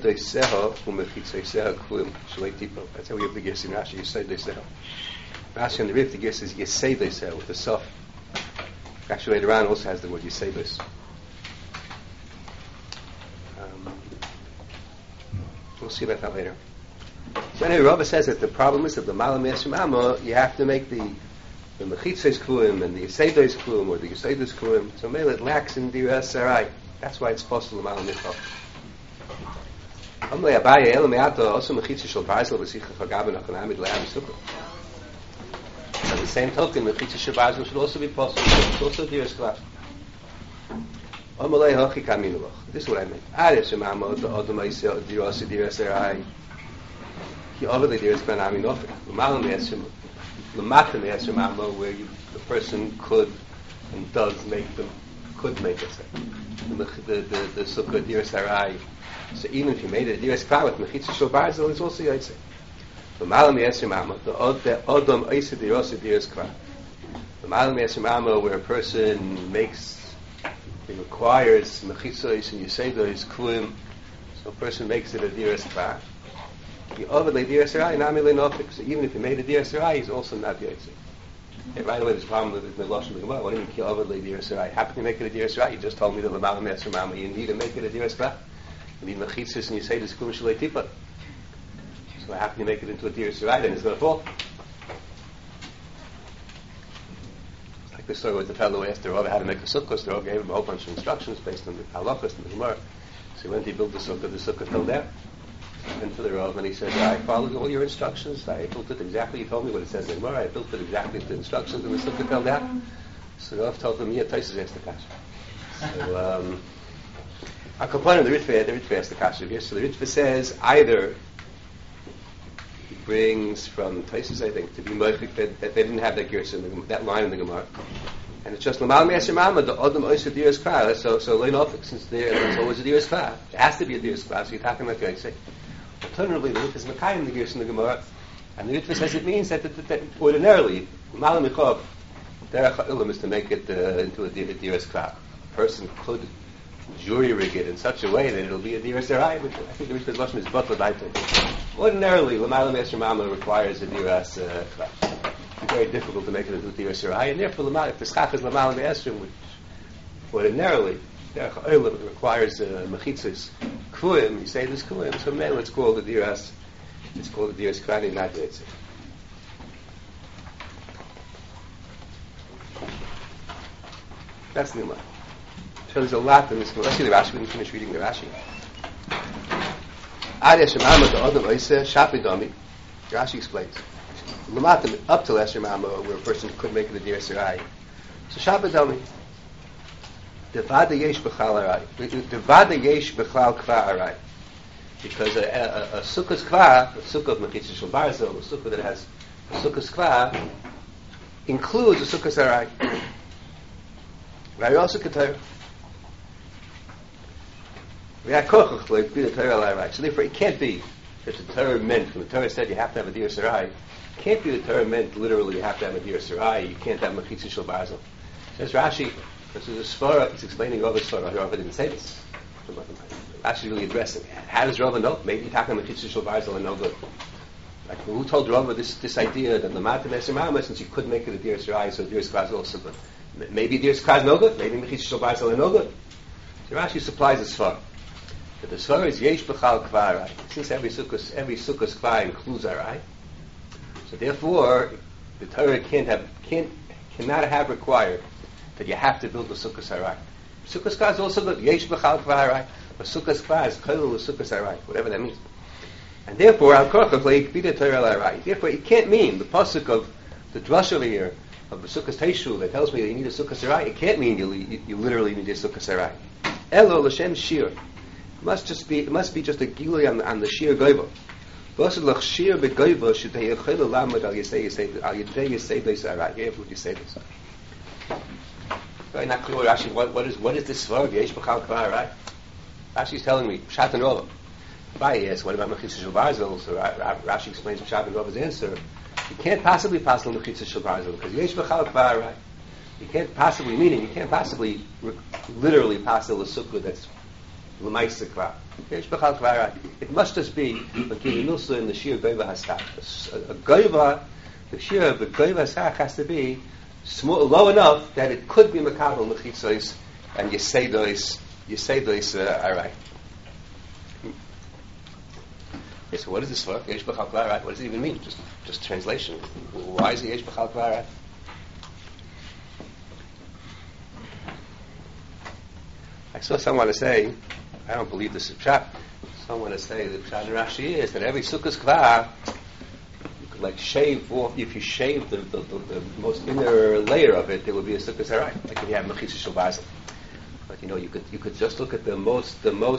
Yesodei Seha Umechitzei Seha Kulim Shalei Tipo. That's how we have the Gis in Rashi, Yesodei Seha. Rashi on the Rif, the Gis is Yesodei Seha with the Sof. Actually later on also has the word Yesodei. We'll see about that later. So anyway, Rava says that the problem is that the Malam Yeshim Amma, you have to make the Mechitzes Kulim and the Yeseidos Kulim or the Yeseidos Kulim. So maybe it lacks in the Sarai. That's why it's supposed to the Malam Yeshim. Amle Abaye Ela Me'ata also Mechitzes Shel Barzel V'Sicha Chagaben Achanamid Le'am Sukkah. At the same token, Mechitzes Shel Barzel should also be possible. It's also Diras Klav. Amalei Hachi Kaminulach. This is what I mean. Ares Shemamo the Odom Aisel Diras Diras Sarai. He obviously Diras Klan Aminofik. The Malam Yeshim. L'mata me'asher ma'amo, where the person could and does could make it. The sukkah diras harai. So even if you made it diras kvar with mechitzah shel barzel, it's also yaitse. L'mala me'asher ma'amo, the odom oiseh diras kvar. L'mala me'asher ma'amo, where a person he requires mechitzah and yeseidos kulim, so a person makes it a diras kvar. So even if you made a Diras Sarai, he's also not Yotze. Right away, there's a problem with the Lashon of the Gemara. What do you mean, Ki Avadlei Diras Sarai? How can you make it a Diras Sarai? You just told me that L'malam Yesher Mama, you need to make it a Diras Sarai. You need Mechitzis and you say this Kum Shalei Tipa. So how can you make it into a Diras Sarai? Then it's going to fall. It's like the story with the fellow who asked the Rav how to make a sukkah. The Rav gave him a whole bunch of instructions based on the halachas and the Gemara. So he went to build the sukkah fell down. And for the Rav, and he said, I followed all your instructions. I built it exactly. You told me what it says in the Gemara. I built it exactly to the instructions, and the sukkah fell down. So the Rav told him, yeah, Taisus asked the kasha. So I'll complain of the Ritva asked the kasha here. So the Ritva says either he brings from Taisus, I think, to be moifik that they didn't have that gears in that line in the Gemara. And it's just L'mal Me'asher Ma'ama, the Odom Oiseh Diras Kvar. So Lein Ofik, since there's always a Diras Kvar. It has to be a Diras Kvar, so you're talking about Yaitse. Alternatively, the Ritva is Mekayim the gears in the Gemara. And the Ritva says it means that ordinarily, L'mal Mechov, Derech HaIlam is to make it into a Diras Kvar. A person could jury rig it in such a way that it'll be a Diras Sarai, which I think the Ritva's Lashon is Butler Daita. Ordinarily, L'mal Me'asher Ma'ama requires a Diras Kvar. It's very difficult to make it into a Diras Sarai, and therefore, if the Schach is L'mal Me'asher, which ordinarily, Derech HaIlam requires Mechitzis, Kuim, you say this Kuim, so now it's called the Diras Krani, not Yitzhak. That's the Gemara. So there's a lot in this Gemara. Let's see the Rashi. We didn't finish reading the Rashi. Ad Yeshem Amma to Odom Oiseh Shapi Dami. Rashi explains. L'matam up to Yeshem Amma, where a person could make it a Diras Sarai. So Shapi Dami. Devada yesh b'chal arai. Devada yesh b'chal kvar arai. Because a sukkah's kvar, a sukkah of mechitzah shel barzel, a sukkah that has a sukkah's kvar, includes a sukkah's arai. Rai also keter. V'yakochach like be the Torah arai. So therefore, it can't be that the Torah meant. When the Torah said you have to have a Diras Sarai, it can't be the Torah meant literally you have to have a Diras Sarai. You can't have mechitzah shel barzel. Says Rashi. This is a svara. It's explaining Rava svara. Rava didn't say this. Actually, really addressing. How does Rava know? Maybe talking about Mechitzah Shel Barzel and no good. Like who told Rava this idea that the L'mata Me'asher Ma'ama, since you could make it a Diras Sarai, so Diras Kvar is also good. Maybe Diras Kvar is no good. Maybe Mechitzah Shel Barzel is no good. So Rashi supplies a svara. But the svara is Yesh B'chal Kvar. Since every sukkah's Kvar includes Arai, so therefore the Torah cannot have required that you have to build a sukkah sarai. Sukkah kvar is also good. Yesh b'chal kvar harai. But sukkah kvar is kolul sukkah sarai, whatever that means. And therefore, al korchav leik b'da Torah harai. Therefore, it can't mean the pasuk of the drush over here of the sukkah teishu that tells me that you need a sukkah sarai. It can't mean you literally need a sukkah sarai. Elo l'shem shir. It must be just a gilui on the shir goyva. V'asad lach shir begoyva sh'tei yechel lamad al yedei yisei beis harai. You have what you say this. Very not clear, Rashi. What is this svara? Yesh b'chal kvar, right? Rashi's telling me Pshat and Rava. If I ask, what about mechitzah shel barzel? So Rashi explains Pshat and Rava's answer. You can't possibly pass on mechitzah shel barzel because yesh b'chal kvar, right? You can't possibly literally pass a sukkah that's l'maisa kvar. Yesh b'chal kvar. It must just be like Kirinusla in the Shir Goyva Hasach. A Goyva, the Shir of the Goyva Hasach has to be small, low enough that it could be Makabel Mechitzos and Yeseidos Arai. Okay, so what is this for? Yesh b'chal kvar. What does it even mean? Just translation. Why is it Yesh b'chal kvar? I saw someone to say, I don't believe this is Pshat. Someone to say that Pshat in Rashi is that every Sukkos Kvar, you could like shave off, if you shave the most inner layer of it, there would be a Sukkos Arai. Like if you have Mechitzah Shel Basel. But you could just look at the most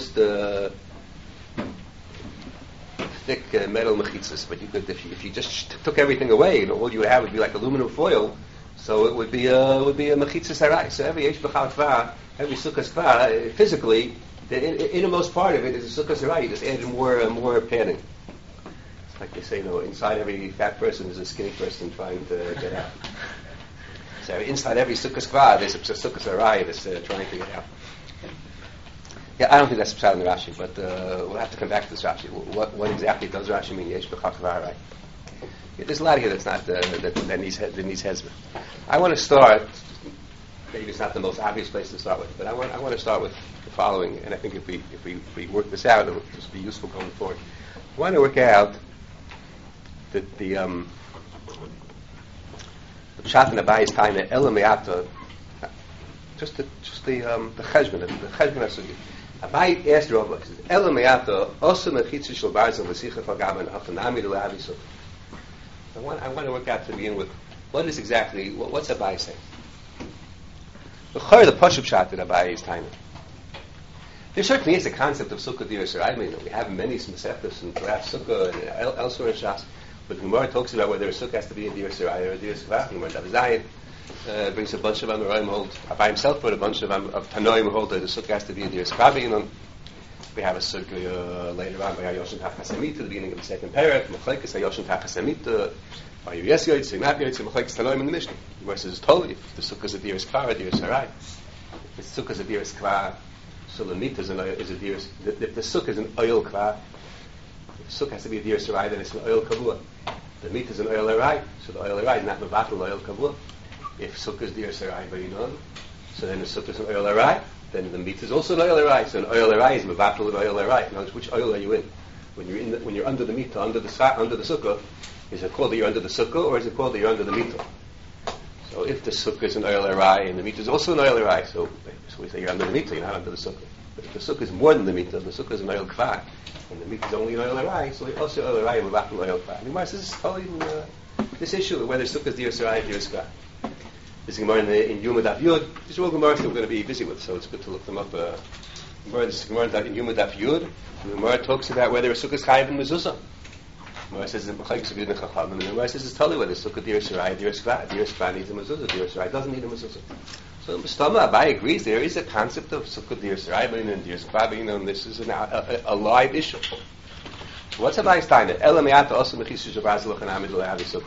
thick metal mechitzas. But you could, if you just took everything away, all you would have would be like aluminum foil. So it would be a mechitzas harai. So every yesh b'chal kvar, every sukkah kvar, physically, the innermost part of it is a sukkah harai. You just add more padding. It's like they say, inside every fat person is a skinny person trying to get out. So inside every sukkah kvar, there's a sukkah harai that's trying to get out. Yeah, I don't think that's pshat in the Rashi, but we'll have to come back to this Rashi. What exactly does Rashi mean? Yesh b'chal kvar harai. Yeah, there's a lot here that's not that needs hezbollah. I want to start. Maybe it's not the most obvious place to start with, but I want to start with the following. And I think if we work this out, it will just be useful going forward. I want to work out that the pshat in Abayi's time that Ela Me'ata, just the cheshbon asugi. Abayi asked Rabbi, he says, Ela Me'ata osu mechitzah shel barzel v'sicha fagaman haftanami d'le'avi sukkah. I want to work out to begin with what is exactly what's Abayi saying. The Pashup Pshat in Abayi's time. There certainly is a concept of Sukkah Diras Rabbim. We have many Masechtas and perhaps Sukkah and elsewhere in Shas, but the Gemara talks about whether a Sukkah has to be a Diras Rabbim or a Diras Kvar. The Gemara Zayin brings a bunch of Amoraim hold. Abayi himself brought a bunch of Tanoim hold that the Sukkah has to be a Diras Rabbim. We have a Sukkah later on by Yoshin Tachasamita, the beginning of the second parak. Machlekes Yoshin Tachasamita. By Yes Yotzim, not Yotzim, Machlekes Tanoim in the Mishnah. The verse is totally if the Sukkah is a Diras Kvar, a Diras Harai. If the Sukkah is a Diras Kvar, so the meat is a Diras. If the Sukkah is an oil Kvar, if the Sukkah has to be a Diras Harai, then it's an oil Kavua. The meat is an oil Harai, so the oil Harai is not Mevatel oil Kavua. If Sukkah is Diras Harai Bayinon, so then the Sukkah is an oil Harai. Then the meat is also an oil harai. So an oil harai is mevatel an oil harai. Now, which oil are you in? When you're under the meat, under the sukkah, is it called that you're under the sukkah, or is it called that you're under the meat? So if the sukkah is an oil harai and the meat is also an oil harai, so we say you're under the meat, you're not under the sukkah. But if the sukkah is more than the meat, the sukkah is an oil kvar, and the meat is only an oil harai, so it's also oil harai and mevatel oil kvar. I mean, this is totally this issue of whether sukkah is diras harai or diras kvar. This is Gemara in Yuma Daf Yud. These are all Gemaras that we're going to be busy with, so it's good to look them up. This is Gemara in Yuma Daf Yud. The Gemara talks about whether a sukkah is chayiv in mezuzah. Gemara says it's Mechayik Sugid and Chacham, and the Gemara says it's totally whether sukkah diras harai, diras kvar. Diras kvar needs a mezuzah, diras harai doesn't need a mezuzah. So Mustama Abayi agrees there is a concept of sukkah diras harai and diras kvar, and this is a live issue. So what's Abayi's time? Ela me'ata osu mechitzah shel barzel l'chanami d'le'avi sukkah.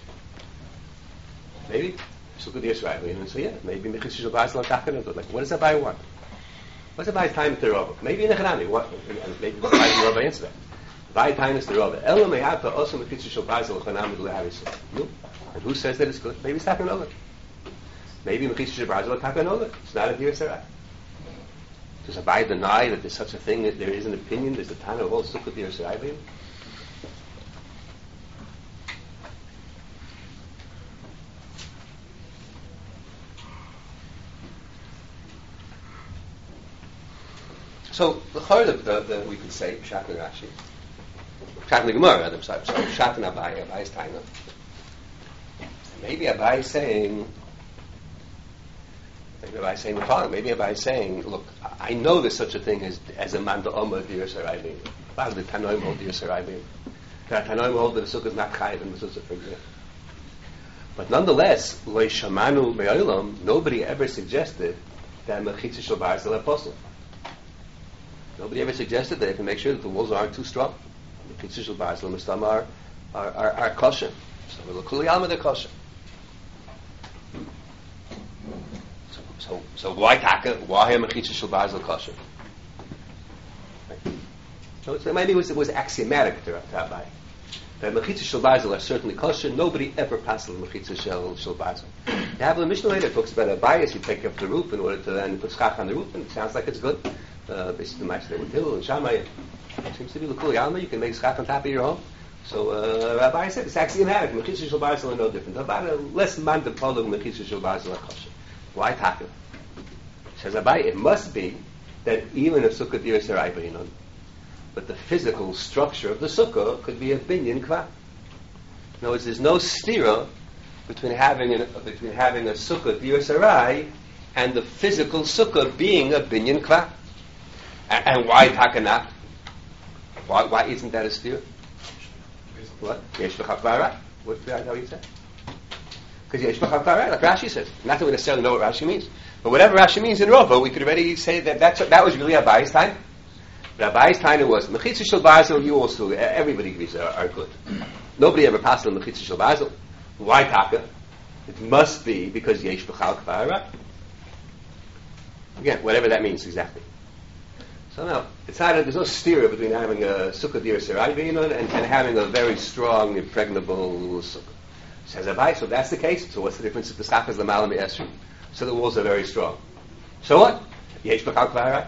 Maybe. Sukkah Diras Rabbim, and so maybe Mechitzah Shel Barzel L'Tachanot. Like, what does Abayi want? What's Abayi's time to Rava? Maybe in the Chanami. Maybe Abayi Rava answer that. Abayi time is to Rava. Ela me'ata also Mechitzah Shel Barzel L'Chanami D'Le'avi. No. And who says that it's good? Maybe it's Tachanot. Maybe Mechitzah Shel Barzel L'Tachanot. It's not a Diras Harai. Does Abayi deny that there's such a thing, that there is an opinion, there's a time of all Sukkah Diras Rabbim? So the chayr we could say Pshat and Rashi, Pshat and Gemara rather. So Pshat and Abayi's taina. Maybe Abayi is saying the following. Maybe Abayi is saying, look, I know there's such a thing as a man da'oma diras harai. The Tanoim hold diras harai. The Tanoim hold that the sukkah is not chayiv and mezuzah, for example. But nonetheless, lo shamanu me'olam, nobody ever suggested that mechitzah shel barzel apostle. Nobody ever suggested that you can make sure that the walls aren't too strong. The Mechitzah Shel Barzel Mistam are kosher. So we look kuli alma they're kosher. So why taka? Why are Mechitzah Shel Barzel kosher? So maybe it was axiomatic to Abai. The Mechitza Shel Barzel are certainly kosher. Nobody ever passed the Mechitza Shel Barzel. You have a Mishnah later that talks about a bias. You take up the roof in order to then put schach on the roof, and it sounds like it's good. Basically, match there with Hillel and Shammai. It seems to be the Kuli Alma. You can make schach on top of your home. So Rabbi said it's axiomatic. Mechitza Shel Barzel are no different. About a less man de polo Mechitza Shel Barzel are kosher. Why taka? Says Rabbi, it must be that even if sukkah dir sarai beinon, but the physical structure of the sukkah could be a binyan kva. In other words, there's no stira between having a sukkah dir sarai and the physical sukkah being a binyan kva. And why taka not? Why isn't that a stira? What? Yesh b'chak v'arai. What's how you say? Because yesh b'chak v'arai, like Rashi says. Not that we necessarily know what Rashi means, but whatever Rashi means in Rova, we could already say that was really Abai's time. But Abai's time it was Mechitza Shel Barzel. You also, everybody agrees are good. Nobody ever passed on Mechitza Shel Barzel. Why taka? It must be because yesh b'chak v'arai. Again, whatever that means exactly. So now, it's not there's no stira between having a sukkah dir sarai beinon and having a very strong, impregnable sukkah. Says Abai, so if that's the case, so what's the difference if the schach is l'malam esrim? So the walls are very strong. So what? Yesh b'chak v'arai.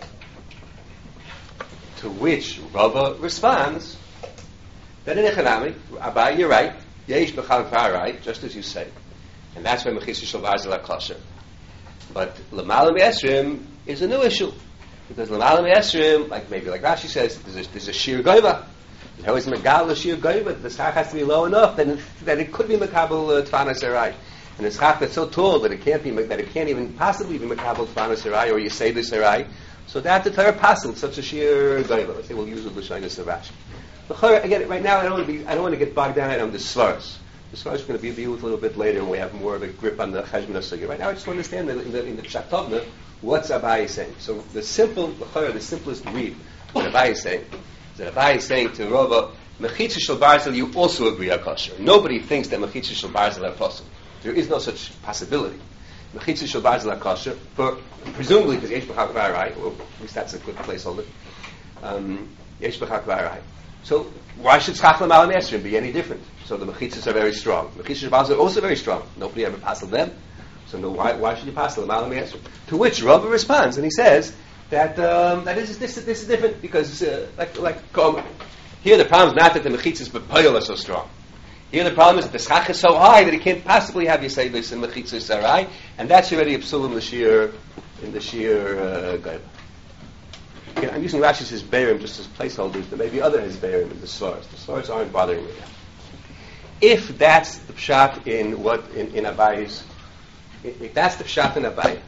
To which Rava responds that in Echanami, Abai, you're right, yesh b'chak v'arai, just as you say. And that's why Mechitza Shel Barzel are kosher. But l'malam esrim is a new issue. Because l'malam esrim, like Rashi says, there's a shir goyva. There's always a megal shir goyva. The schach has to be low enough that it could be mekabel tfana serai. And the schach that's so tall that it can't even possibly be mekabel tfana serai or yeseda serai. So that the Torah passed such a shir goyva. Let's say we'll use the l'shaynas of Rashi. Again, right now I don't want to get bogged down on the svaras. The svaras is going to be with a little bit later when we have more of a grip on the cheshbon sugya. Right now I just want to understand that in the Pshat Tovna, what's Abai saying? So the simplest read, what Abai is saying, is that Abai is saying to Rava, Mechitza Shel Barzel, you also agree are kosher. Nobody thinks that Mechitza Shel Barzel are possible. There is no such possibility. Mechitza Shel Barzel are kosher, presumably because Yesh b'chak v'arai, or at least that's a good placeholder. Yesh b'chak v'arai. So why should schach l'malam esrim be any different? So the mechitzas are very strong. Mechitza Shel Barzel are also very strong. Nobody ever passed them. So no, why should you pass the l'malam esrim? To which Rava responds, and he says that this is different because here the problem is not that the mechitzas b'poyel are so strong. Here the problem is that the schach is so high that he can't possibly have yisaylis and mechitzas sarai, and that's already a psul in the shir gaiba. Again, I'm using Rashi's Hizberim just as placeholders. There may be other Hizberim in the svaras. The svaras aren't bothering me. If that's the pshat in Abai's, if that's the pshat in Abai,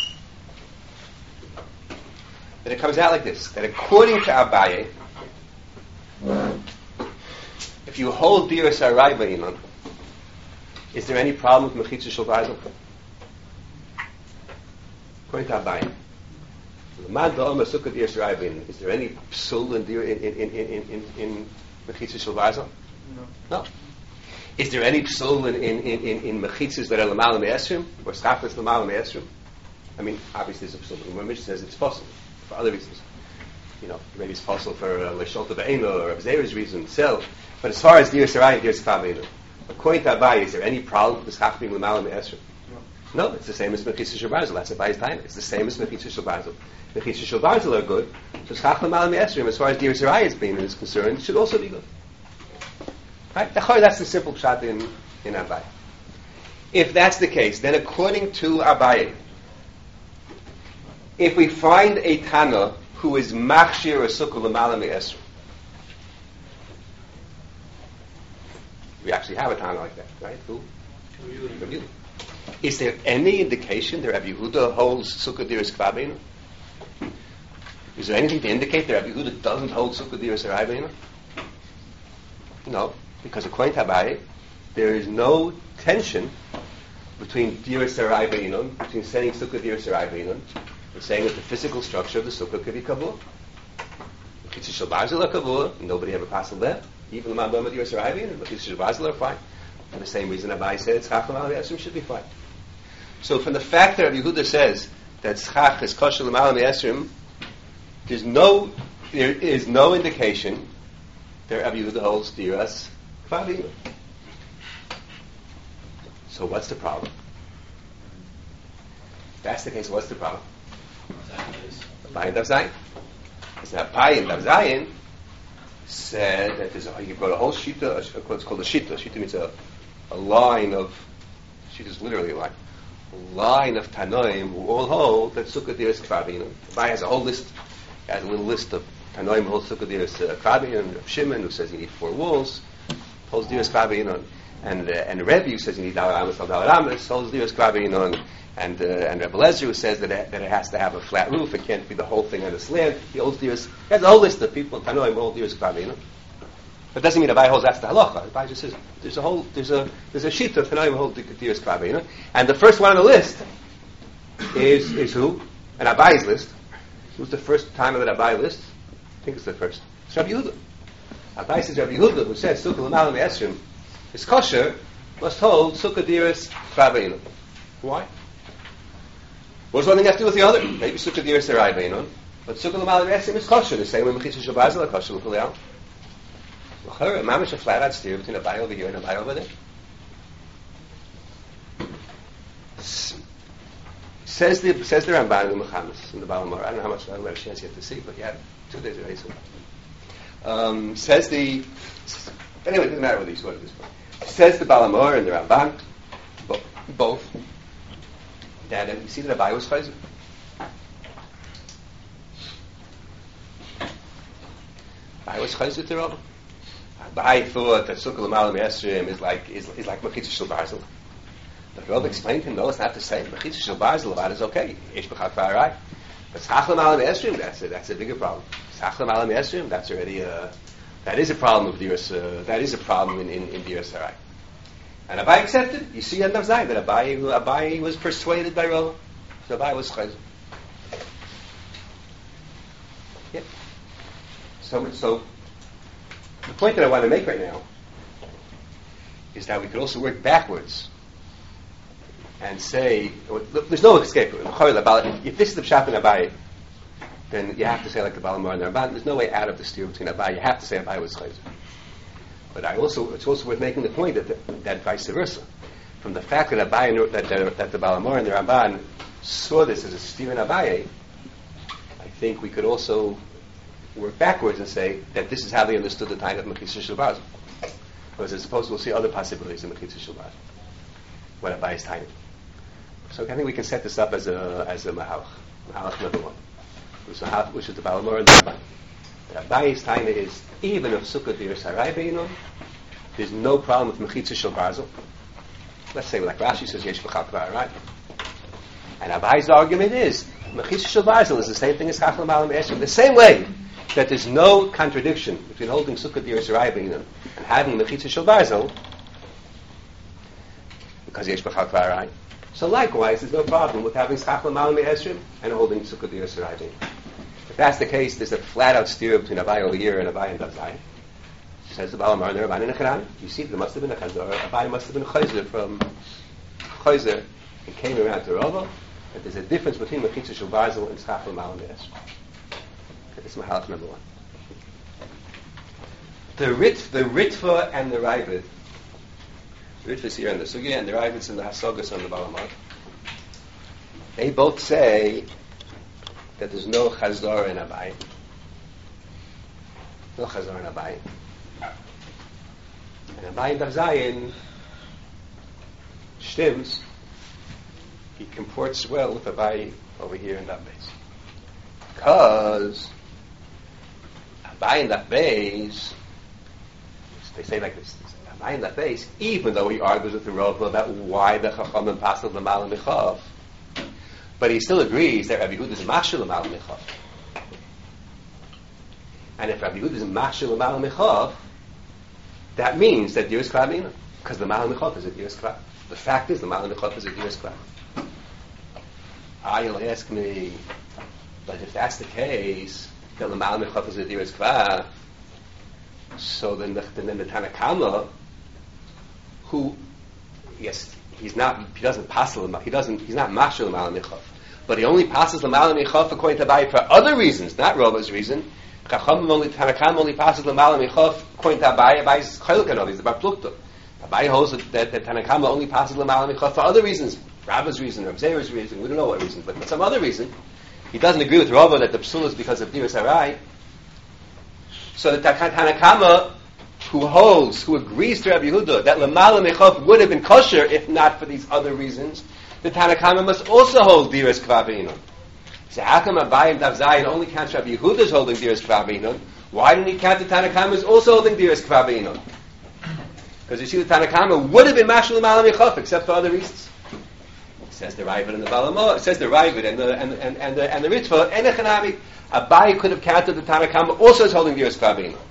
then it comes out like this: that according to Abaye, if you hold dir sarai beinon, is there any problem with Mechitza Shel Barzel? According to Abaye, is there any psul in Mechitza Shel Barzel? No. Is there any psul in mechitzas that are l'malam esrim or schachas l'malam esrim? I mean, obviously there's a psul. The Mishnah says it's possible for other reasons. Maybe it's possible for l'sholta be'eno or Abzera's reason itself. But as far as dir sarai and dir s'kav, according to Abai, is there any problem with the schach being l'malam esrim? No, it's the same as Mechitza Shel Barzel. That's Abai's time. It's the same as Mechitza Shel Barzel. Mechitza Shel Barzel are good. So schach l'malam esrim, as far as dir sarai is concerned, should also be good. Right? That's the simple pshat in Abai. If that's the case, then according to Abai, if we find a Tana who is machshir or sukkah l'malam esrim, we actually have a Tana like that, right? Who? Rabbi Yehuda. Is there any indication that Rabbi Yehuda holds sukkah diras kvabeinu? Is there anything to indicate that Rabbi Yehuda doesn't hold sukkah diras arabeinu? No. Because according to Abai, there is no tension between diras sarai beinun, between saying sukkah diras sarai beinun, and saying that the physical structure of the sukkah could be kabul. Mechitza Shel Barzel are kabul, nobody ever passed that. Even the Mambama diras sarai beinun, Mechitza Shel Barzel are fine. For the same reason Abai said tzchach l'malam esrim should be fine. So from the fact that Rabbi Yehuda says that tzchach is kosher l'malam esrim, there's no there is no indication that Rabbi Yehuda holds diras kavina. So what's the problem? If that's the case, what's the problem? Abai and Dav Zayin. It's not Abai and Dav Zayin said that you brought a whole shita, what's called a shita. Shita means a line of, shita is literally a line of Tanoim who all hold that Sukkah Diras Kavina. Abai has a whole list, has a little list of Tanoim who hold Sukkah Diras Kavina, and Shimon who says you need 4 walls, holds Diras Kavina, and Rebbe who says you need Dalar Amos, holds Diras Kavina, and Rebbe Lezer who says that it has to have a flat roof, it can't be the whole thing on this land. He holds Diras, he has a whole list of people, Tanoim hold Diras Kavina. But doesn't mean Abai holds that's the halacha. Abai just says there's a sheet of Tanoim hold Diras Kavina, and the first one on the list is who? An Abai's list. Who's the first time of that Abai list? I think it's the first. It's Rabbi Yehuda. Abai says Rabbi Yehuda, who says Sukkah L'Malam Esrim is kosher, must hold Sukkah Diras Kavina. Why? What does one thing have to do with the other? Maybe Sukkah Diras Arai Beinon, but Sukkah L'Malam Esrim is kosher. The same way Mechitzah Shel Bazel are kosher l'Kulial. Mamish a flat out steer between a Abai over here and a Abai over there. Says the Ramban in the Mechamis in the Balamor. I don't know how much I don't have a chance yet to see, but yeah, 2 days already. Says the anyway, it doesn't matter what these what it is. Says the Balamor and the Ramban, both that you see that Abai was chayzer. Abai was chayzer to Rava. Abai thought that Sukkah L'Malam Esrim is like Mechitzah Shel Bazel. But Rava explained to him, no, it's not the same. Mechitzah Shel Bazel is okay. Yesh B'chak V'arai. But Tzach L'Malam Esrim, that's a bigger problem. Tzach L'Malam Esrim, that's already that is a problem of Diras. That is a problem in Diras Harai. And Abai accepted. You see on Dav Zayin that Abai was persuaded by Rava. So Abai was chayzer. Yeah. So the point that I want to make right now is that we could also work backwards and say, there's no escape. If this is the Pshat in Abai, then you have to say like the Balamar and the Ramban. There's no way out of the steer between Abai. You have to say Abai was chayzer. But it's also worth making the point that vice versa, from the fact that Abai that the Balamor and the Ramban saw this as a steer in Abai, I think we could also work backwards and say that this is how they understood the time of Mechitzah Shel Bazel. Because as opposed to we'll see other possibilities in Mechitzah Shel Bazel. What Abai is tiny. So I think we can set this up as a Mahalach. Mahalach number 1. Which is the Balamor and the Ramban. That Abai's time is, even if Sukkah Diras Harai Beinon, there's no problem with Mechitzah Shel Bazel. Let's say, like Rashi says, Yesh B'chak V'arai. And Abai's argument is, Mechitzah Shel Bazel is the same thing as Chach L'Malam Esrim. The same way that there's no contradiction between holding Sukkah Diras Harai Beinon and having Mechitzah Shel Bazel, because Yesh B'chak V'arai. So likewise, there's no problem with having Chach L'Malam Esrim and holding Sukkah Diras Harai Beinon. If that's the case, there's a flat-out steer between Abai over here and Abai and Dav Zayin. Says the Balamar and the Ramban and the Chanan. You see, there must have been a chazor. Abai must have been chayzer from chayzer and came around to Rava. That there's a difference between Mechitzah Shel Bazel and Tzach L'Malam Esrim. That's Mahalach number 1. The Ritva and the Ravid. The Ritva's here in the Sugya and the Ravid's in the Hasogas on the Balamar. They both say that there's no chazor in Abai. No chazor in Abai. And Abai and Dav Zayin stims, he comports well with Abai over here in that base. Because Abai and that base, they say like this, Abai and that base, even though he argues with the Rava about why the Chachamim passed the Malam Mechav, but he still agrees that Rabbi Yehuda is mashal l'mal mechav. And if Rabbi Yehuda is mashal l'mal mechav, that means that Diras Kavina, because the mal mechav is a Diras Kav. The fact is the mal mechav is a Diras Kav. You'll ask me, but if that's the case, then the mal mechav is a Diras Kav. So then the Tanakama, who, yes, he's not mashal l'mal mechav. But he only passes the Malam Echaf according to Abai for other reasons, not Rava's reason. Chachamim only, Tanakam only passes l'mala michof, according to Abaye. Abaye's chaylik anov, he's the bar plukta. Abaye holds that Tanakama only passes l'mala michof for other reasons. Rabba's reason, Reb Zera's reason, we don't know what reason, but for some other reason. He doesn't agree with Rava that the psul is because of Diras Harai. So the Tanakama, who agrees to Rabbi Yehuda that l'mala michof would have been kosher if not for these other reasons, the Tanakama must also hold Diras Kvav Einon. So how come Abaye and Daf Zayin only counts Rabbi Yehuda's holding Diras Kvav Einon? Why didn't he count the Tanakama's also holding Diras Kvav Einon? Because you see, the Tanakama would have been mashal l'mala michof except for other reasons. It says the Ravid and the Balamo. It says the Ravid and the Ritva. Enechanami. Abaye could have counted the Tanakama also as holding Diras Kvav Einon.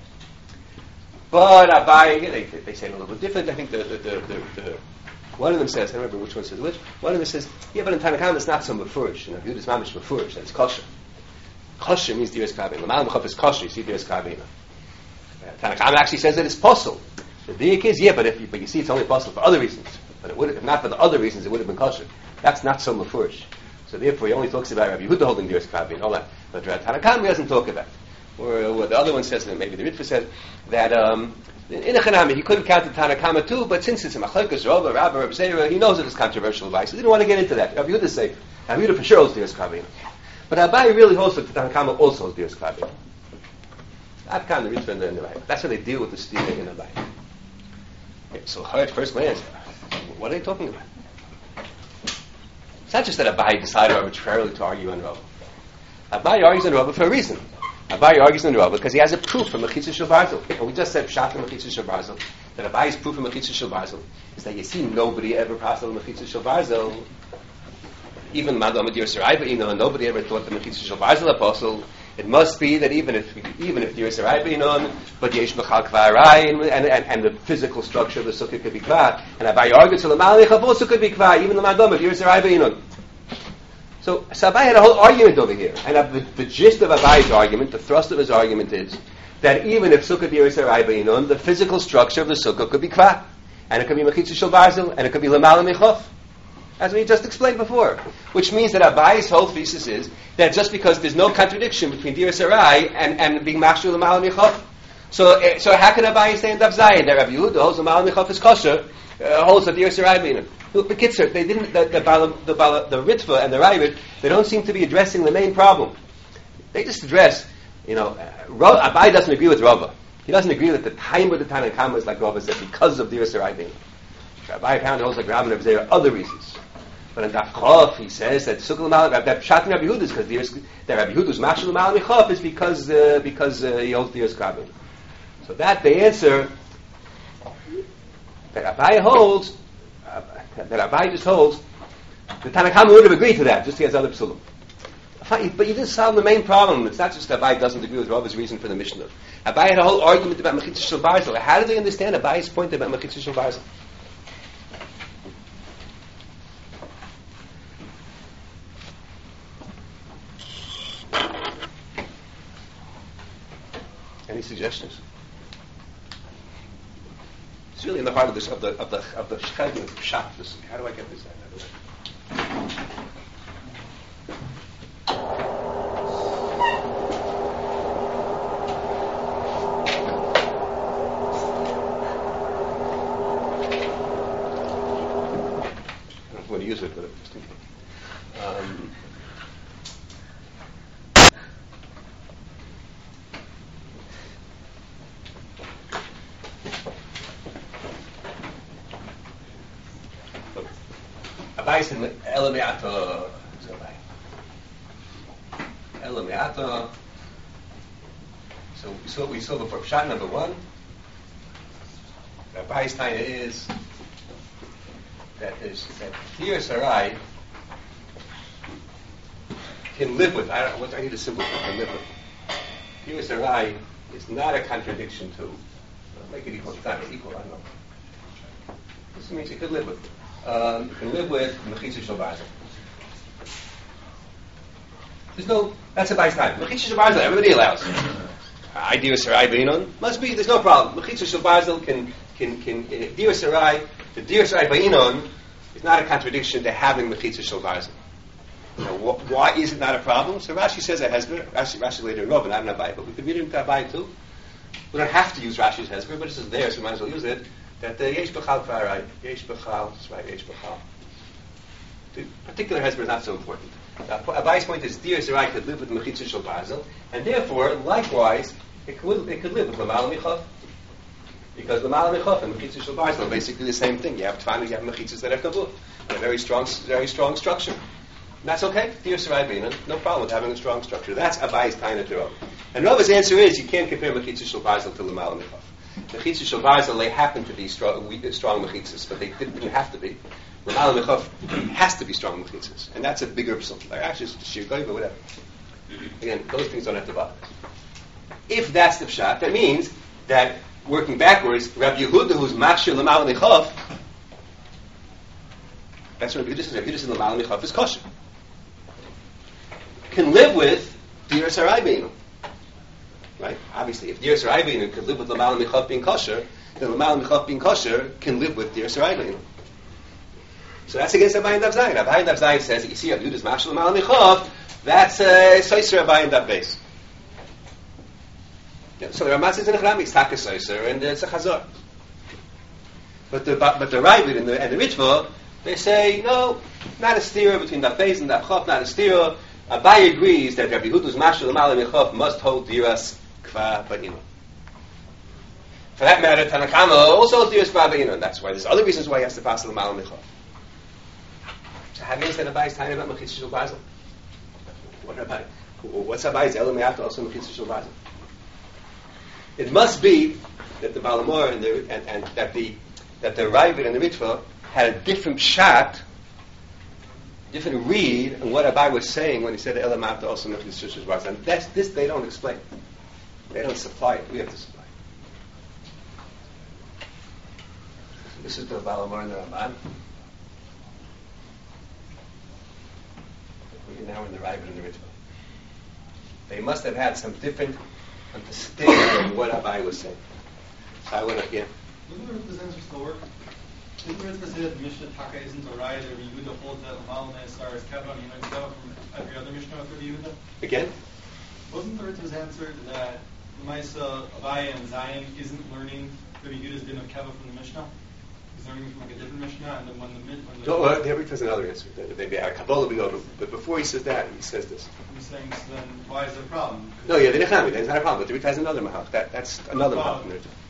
But Abaye, they say it a little bit different. I think the one of them says, I don't remember which one says which. One of them says, yeah, but in Tanakama it's not so mafurish. You know, Yehuda's mamish mafurish. That's kosher. Kosher means Diras Kvav Einon. L'mala michof is kosher. You see Diras Kvav Einon. Tanakama actually says that it's possible. The diak is, yeah, but you see, it's only possible for other reasons. But it would, if not for the other reasons, it would have been kosher. That's not so mafurish. So therefore, he only talks about Rabbi Yehuda holding Diras Kvav Einon, all that. But Tanakama doesn't talk about. Or the other one says, and maybe the Ritva says that in a Chanami he couldn't count the Tanakama too, but since it's a Machlekes Rava, Rabba, Reb Zera, he knows that it's controversial advice. He didn't want to get into that. Rabbi Yehuda say, Rabbi Yehuda for sure holds Diras Kvav Einon. But Abaye really holds that the Tanakama also holds Diras Kvav Einon. I've kind of the Ritva and the Rai. That's how they deal with the Stira in Abaye. Okay, so at first glance, what are they talking about? It's not just that Abaye decided arbitrarily to argue on Rava. Abaye argues on Rava for a reason. Abaye argues on Rava because he has a proof from Mechitzah Shel Barzel. And we just said Pshat from Mechitzah Shel Barzel that Abaye's proof from Mechitzah Shel Barzel is that you see nobody ever passed on Mechitzah Shel Barzel. Even Madam Diras Harai B'Einon, nobody ever thought the Mechitzah Shel Barzel apostle. It must be that even if Diras Harai B'Einon, but Yesh B'chal Kvar Harai, and the physical structure of the sukkah could be Kvar, and Abaye argues that the L'mala michof also could be Kvar, even the Madam Diras Harai B'Einon. So Abaye had a whole argument over here, and the gist of Abaye's argument, the thrust of his argument is that even if Sukkah Diras Harai B'Einon, the physical structure of the Sukkah could be Kvar, and it could be Mechitzah Shel Barzel, and it could be L'mala michof, as we just explained before. Which means that Abaye's whole thesis is that just because there's no contradiction between Diras Harai and being Mashur L'mala michof, so how can Abaye say in Daf Zayin that Rabbi Yehuda holds L'mala michof is kosher, holds the Diras Harai B'Einon? Look, the Kitzur, they didn't. The Ritva and the Ravid, they don't seem to be addressing the main problem. They just address, Abaye doesn't agree with Rava. He doesn't agree that the time of the Tanakama is like Rava said because of Diras Harai B'Einon. Abaye apparently holds like Rabbi and there are other reasons. But in Daf Chof, he says that Sukkah L'mala, that Pshat in Rabbi Yehuda is because that Rabbi Yehuda's Mashal L'mala michof is because he holds Diras Kvav Einon. So that the answer that Abaye holds. That Abaye just holds, the Tanakama would have agreed to that, just he has other psulim. But you didn't solve the main problem. It's not just that Abaye doesn't agree with Rava's reason for the Mishnah. Abaye had a whole argument about Mechitzah Shel Barzel. How do they understand Abaye's point about Mechitzah Shel Barzel? Any suggestions? It's really in the heart of this of the shchad of pshat. How do I get this out of the way? I don't want to use it, but just in case. Abaye said, Ela me'ata. Ela me'ata. So we saw before. Pshat number one. Abaye's taina is that Diras Harai can live with. I need a symbol for can live with. Diras Harai is not a contradiction to. Make it equal. It's not equal. I don't know. This means you could live with. You can live with Mechitzah Shel Barzel. That's Abaye's time. Mechitzah Shel Barzel, everybody allows. Diras Harai B'Einon must be. There's no problem. Mechitzah Shel Barzel can Diras Harai. The Diras Harai B'Einon is not a contradiction to having Mechitzah Shel Barzel. Why is it not a problem? So Rashi says a hesber. Rashi later in Rov, not in Abai, but we could read it in Abai too. We don't have to use Rashi's hesber, but it's just there, so we might as well use it. That the yesh b'chal kvar right, yesh b'chal, that's right, yesh b'chal. The particular hesber is not so important. Abai's point is Dir Zerai could live with Mechitzah Shel Barzel, and therefore, likewise, it could live with Lamal Michav. Because Lamal Michav and Mechitzah Shel Barzel are basically the same thing. You have Tfanu, you have Mechitzahs that have Kavut. A very strong structure. And that's okay. Dir Zerai Beinan, no problem with having a strong structure. That's Abai's Taina Torah. And Rava's answer is, you can't compare Mechitzah Shel Barzel to Lamal Michav. Mechitzah Shel Barzel, they happen to be strong Mechitzahs, but they didn't have to be. Lamal Michav has to be strong Mechitzahs. And that's a bigger psalm. Like actually, it's Shir Goy, but whatever. Again, those things don't have to bother us. If that's the pshat, that means that, working backwards, Rabbi Yehuda, who's Machshir Lamal Michav, that's what Rabbi Yehuda says. Rabbi Yehuda says Lamal Michav is kosher. Can live with Dir Sarai Beinu. Right? Obviously, if Dir Sarai Beinu could live with Lamal Michav being kosher, then Lamal Michav being kosher can live with Dir Sarai Beinu. So that's against Abai and Daf Zayin. Abai and Daf Zayin says that you see Rabbi Yehuda's Machshir Lamal Michav, that's Soiser Abai and Daf Beis. So the Ramah says in Echlami, it's Taka Soiser, and it's a Chazor. But the Ravid and the Ritva, they say, no, not a stira between Daf Beis and Daf Chav, not a stira. Abai agrees that Rabbi Yehuda's Machshir Lamal Michav must hold Diras Kva Ba'inu. For that matter, Tanakama also holds Diras Kva Ba'inu. That's why there's other reasons why he has to pass Lamal Michav. So how means that Abai's talking about Mechitzah Shel Barzel? What about it? What's Abai's element after also Mechitzah Shel Barzel? It must be that the Balamor and that the Ravid and the Ritva had a different shot, different read on what Abai was saying when he said elam after also Mechitzah Shel Barzel. And this they don't explain. They don't supply it. We have to supply it. This is the Balamor and the Ramban. Now in the Ravid and the Ritva. They must have had some different understanding of what Abai was saying. So I went up here. Doesn't the Ritva's answer still work? Didn't the Ritva say that the Mishnah Taka isn't a right, or Yehuda holds that Lamal Ne'asar is Keva, and you know from every other Mishnah with Yehuda? Again? Wasn't the Ritva's answer that Lamaisa Abai and Zion isn't learning that Yehuda's din of Keva from the Mishnah? He's learning from like a different Mishnah, and then when the Every has another answer. Maybe Kabbalah we go to, but before he says that, he says this. He's saying, so then why is there a problem? No, yeah, the Nechami, that's not a problem. But the Ritva has another mahach. That's another mahach.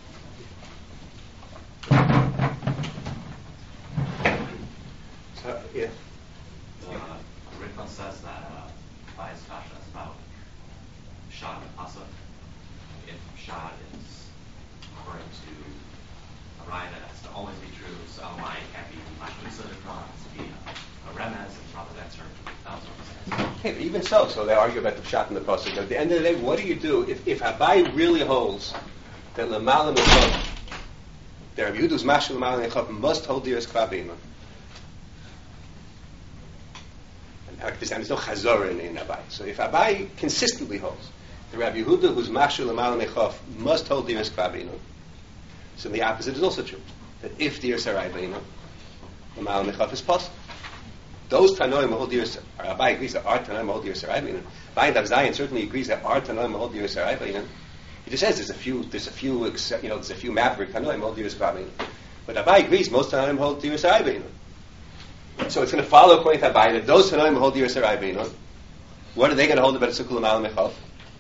So, yeah. The Ritva says that Abai's kasha is about Shad and Pasuk. If Shad is referring to a Raya that has to always be true, so why it can't be Mashmisa, it has to be a Remez, and probably that's her. That was what he says. Okay, but even so they argue about the Pshat and the Pasuk. At the end of the day, what do you do if Abai really holds that Lamal Michav, that Rabbi Yehuda's Mashal Lamal Michav must hold Diras Kva B'Iman? And there's no Chazor in Abai. So if Abai consistently holds that Rabbi Yehuda, who's Mashal Lamal Michav, must hold Diras Kva B'Iman, so the opposite is also true. That if Diras Sarai B'Iman, Lamal Michav is possible. Those Tanoim hold Diras, Abai agrees that our Tanoim hold Diras Sarai B'Inan. Bayin Dav Zayin certainly agrees that our Tanoim hold Diras Sarai B'Inan. He just says there's a few maverick Tanoim hold Diras Kva B'Inan. But Abai agrees most Tanoim hold Diras Sarai B'Inan. So it's going to follow according to Abai that those Tanoim hold Diras Sarai B'Inan. What are they going to hold about a Sukkul Lamal Michav?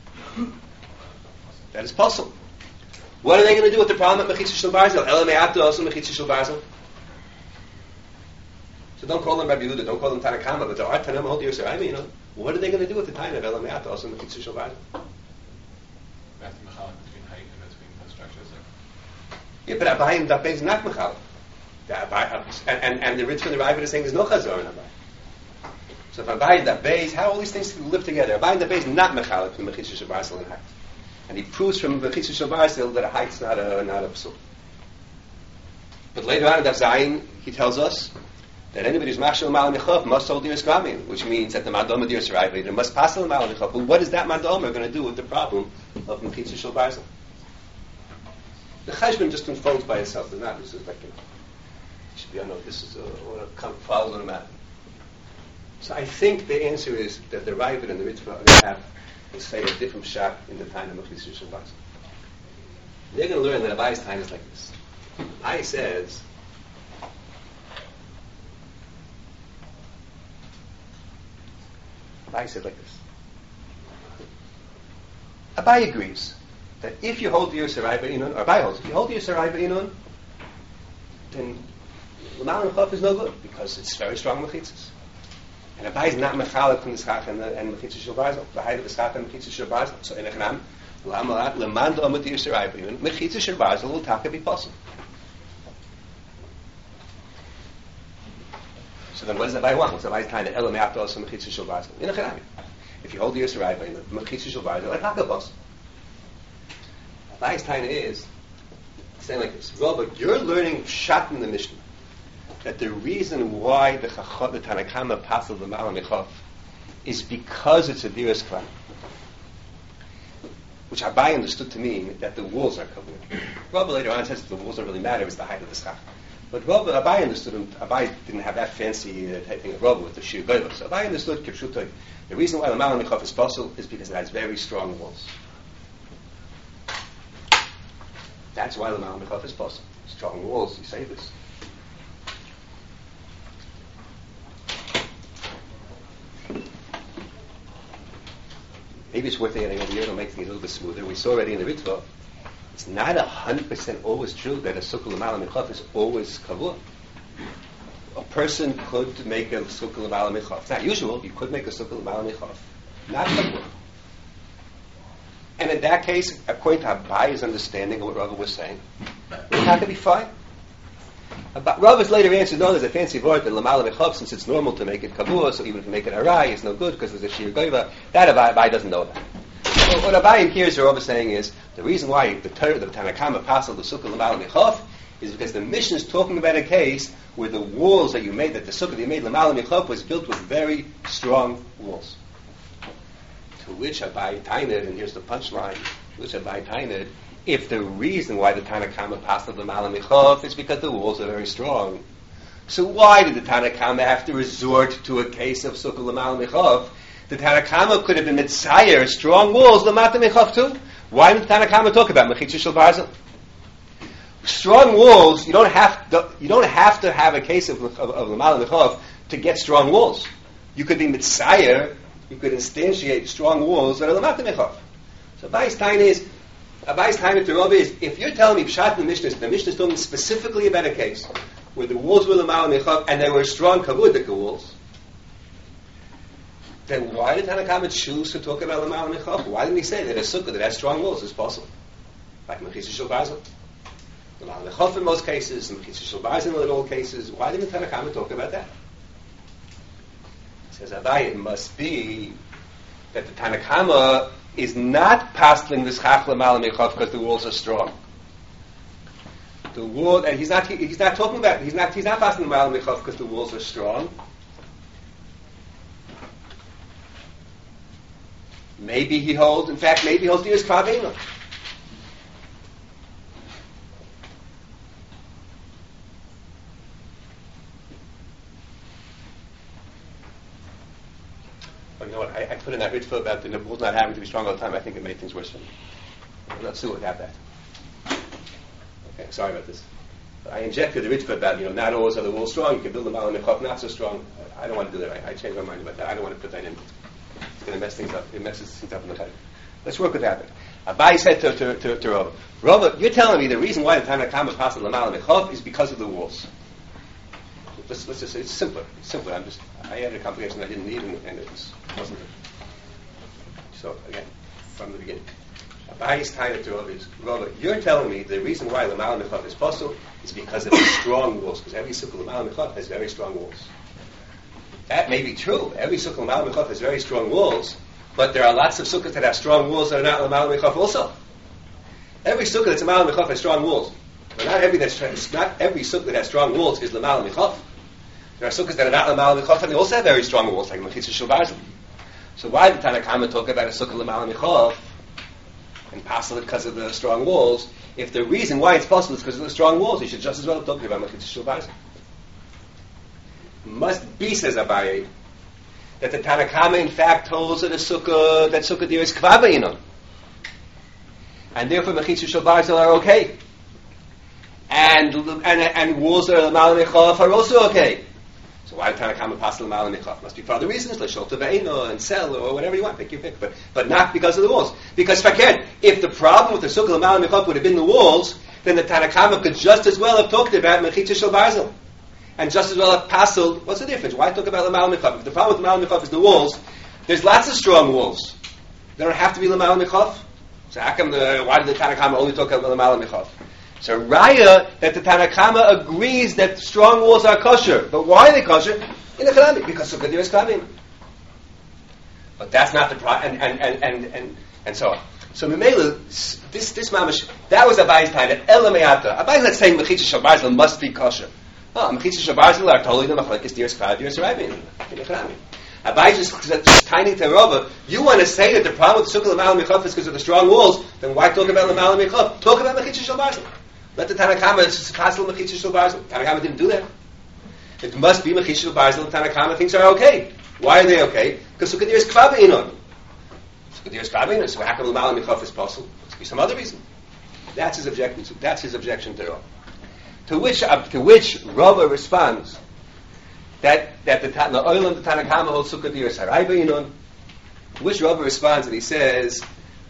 That is possible. What are they going to do with the problem at Mechitzah Shel Barzel? Elam Me'ata also Mechitzah Shel Barzel. So don't call them Rabbi Yehuda, don't call them Tanakama, but there are Tanam hold Diras Sarai B'Inan. What are they going to do with the time of Elam Me'ata also Mechitzah Shel Barzel? That's the mechanic between height and between the structures. Yeah, but Abai and Daf Beis is not mechal. And the rich from the Ravid is saying there's no chazor in Abai. So if Abai and Daf Beis, how all these things live together? Abai and Daf Beis is not mechal from Mechitzah Shel Barzel and height. And he proves from Mechitzah Shel Barzel that a height's not a psul. But later on in Daf Zayin, he tells us that anybody who's mashal mal michav must hold Diras Kva B'Inan, which means that the madom of Diras Sarai B'Inan must pass the mal michav. But what is that madom going to do with the problem of Mechitzah Shel Barzel? The cheshbon just unfolds by itself. There's not. This is like this is follows on a map. So I think the answer is that the Ravid and the Ritva are going to have, let's say, a different shot in the time of Mechitza Shel Basel. They're going to learn that Abai's time is like this. Abai says, Abai said like this. Abai agrees that if you hold your Sarai Ba'inun, or Abai holds, if you hold your Sarai Ba'inun, then L'mal Mechaf is no good, because it's very strong Mechitzas. And Abai is not Mechalek from the Schach and Mechitza Shel Basel. The height of the Schach and Mechitza Shel Basel. So in Echnam, L'man Do'amat your Sarai Ba'inun, Mechitza Shel Basel will taka be possible. So then what does Abai want? What's Abai's time to Elam Yapto Osam Mechitza Shel Basel? In Echnam. If you hold the Yisrael by the Mechitza Shel Basel, like Hakabos. Abai's time is saying like this: Rabbi, you're learning Pshat in the Mishnah that the reason why the Tanakama passed the Ma'al Mechaf is because it's a Diras Klan, which Abai understood to mean that the walls are covered. Rabbi later on says that the walls don't really matter; it's the height of the Schach. But Abai understood him. Abai didn't have that fancy thing of Rabbi with the Shir Goyva. So Abai understood Kipshutai. The reason why the Ma'al Mechaf is possible is because it has very strong walls. That's why the Ma'al Mechaf is possible. Strong walls, you say this. Maybe it's worth adding over here to make things a little bit smoother. We saw already in the Ritva, it's not 100% always true that a Sukkah L'Ma'al Mechaf is always Kavua. A person could make a Sukkah L'Ma'al Mechaf. It's not usual, you could make a Sukkah L'Ma'al Mechaf. Not Kavua. And in that case, according to Abai's understanding of what Rava was saying, it's not going to be fine. Rava's later answer, no, there's a fancy word, that L'Ma'al Mechaf, since it's normal to make it Kavua, so even if you make it Arai, it's no good because there's a Shir Goyva. That Abai doesn't know that. So what Abai hears Rava saying is, the reason why the Tanakama passed the Sukkah L'Ma'al Mechaf is because the Mishnah is talking about a case where the walls that you made, that the Sukkah that you made L'Ma'al Mechaf was built with very strong walls. To which Abai Tainid, and here's the punchline, to which Abai Tainid, if the reason why the Tanakama passed the L'Ma'al Mechaf is because the walls are very strong, so why did the Tanakama have to resort to a case of Sukkah L'Ma'al Mechaf? The Tanakama could have been Mitzayir, strong walls, L'Mata Mechaf too. Why did the Tanakama talk about Mechitza Shel Basel? Strong walls, you don't have to have a case of L'Ma'al Mechaf to get strong walls. You could be Mitzayir, you could instantiate strong walls that are L'Mata Mechaf. So Abai's time to Rava is, if you're telling me Pshat in the Mishnah is talking specifically about a case where the walls were L'Ma'al Mechaf and they were strong Kavudika walls, then why did Tanakama choose to talk about L'Ma'al Mechaf? Why didn't he say that a sukkah that has strong walls is possible? Like Mechitza Shel Basel. L'Ma'al Mechaf in most cases, and Mechitza Shel Basel in all cases. Why didn't Tanakama talk about that? Says Abai, it must be that the Tanakama is not pastling this Chach L'Ma'al Mechaf because the walls are strong. The wall, and he's not talking about, he's not pastling L'Ma'al Mechaf because the walls are strong. Maybe he holds Diras Kavena. Oh, you know what? I put in that Ritva about the walls not having to be strong all the time. I think it made things worse for me. Let's see what happened. Okay, sorry about this. I injected the Ritva about, not always are the walls strong. You can build them out on the Mechaf, not so strong. I don't want to do that. I changed my mind about that. I don't want to put that in. It's going to mess things up. It messes things up in the head. Let's work with that. Abai said to Rava, Rava, you're telling me the reason why the Tanakama passed the L'Ma'al Mechaf is because of the walls. Let's just say it's simpler. I added a complication I didn't need, and it wasn't good. So again, from the beginning, Abai's tied to Rava is, Rava, you're telling me the reason why L'Ma'al Mechaf is possible is because of the strong walls. Because every sukkah L'Ma'al Mechaf has very strong walls. That may be true. Every sukkah L'Ma'al Mechaf has very strong walls, but there are lots of sukkahs that have strong walls that are not L'Ma'al Mechaf also. Every sukkah that's L'Ma'al Mechaf has strong walls, but not every sukkah that has strong walls is L'Ma'al Mechaf. There are sukkahs that are not L'Ma'al Mechaf and they also have very strong walls, like Mechitza Shel Basel. So why did Tanakama talk about a sukkah L'Ma'al Mechaf and passel it because of the strong walls? If the reason why it's possible is because of the strong walls, you should just as well talk about Mechitza Shel Basel. Must be, says Abai, that the Tanakama in fact holds that Sukkah there is Kva B'Inon. And therefore Mechitza Shel Barzel are okay. And walls that are L'mal Mechaf are also okay. So why did Tanakama pass L'mal Mechaf? Must be for other reasons, like Sholta Ve'ino and Sel or whatever you want, pick your pick. But not because of the walls. Because Fakir, if the problem with the Sukkah L'mal Mechaf would have been the walls, then the Tanakama could just as well have talked about Mechitza Shel Barzel. And just as well have passled, what's the difference? Why talk about L'mal Mechaf? If the problem with L'mal Mechaf is the walls, there's lots of strong walls. They don't have to be L'mal Mechaf. So how come why did the Tanakama only talk about L'mal Mechaf? So Raya, that the Tanakama agrees that strong walls are kosher. But why are they kosher? In the Chanami, because Sukkah there is Kavim. But that's not the problem, and so on. So Memela, this mamash, that was Abai's time, that Elameata. Abai's not saying Mechitza Shel Barzel must be kosher. Oh, Mechitza Shel Barzel are totally the Machlekes Diras Kva, Diras Rabin, in the Chanami. Abai just tiny to Rava. You want to say that the problem with the Sukkah L'mal Mechaf is because of the strong walls, then why talk about L'mal Mechaf? Talk about Mechitza Shel Barzel. Let the Tanakama passel Mechitza Shel Barzel. Tanakama didn't do that. It must be Mechitza Shel Barzel. The Tanakama thinks are okay. Why are they okay? Because Sukkah is Kva B'Inon. Sukkah is Kva B'Inon. So how come L'mal Mechaf is possible? Must be some other reason. That's his objection. That's his objection to Rava. To which Rava responds that the Olam the Tanakama holds Sukkah Diras Harai B'Inon. To which Rava responds and he says,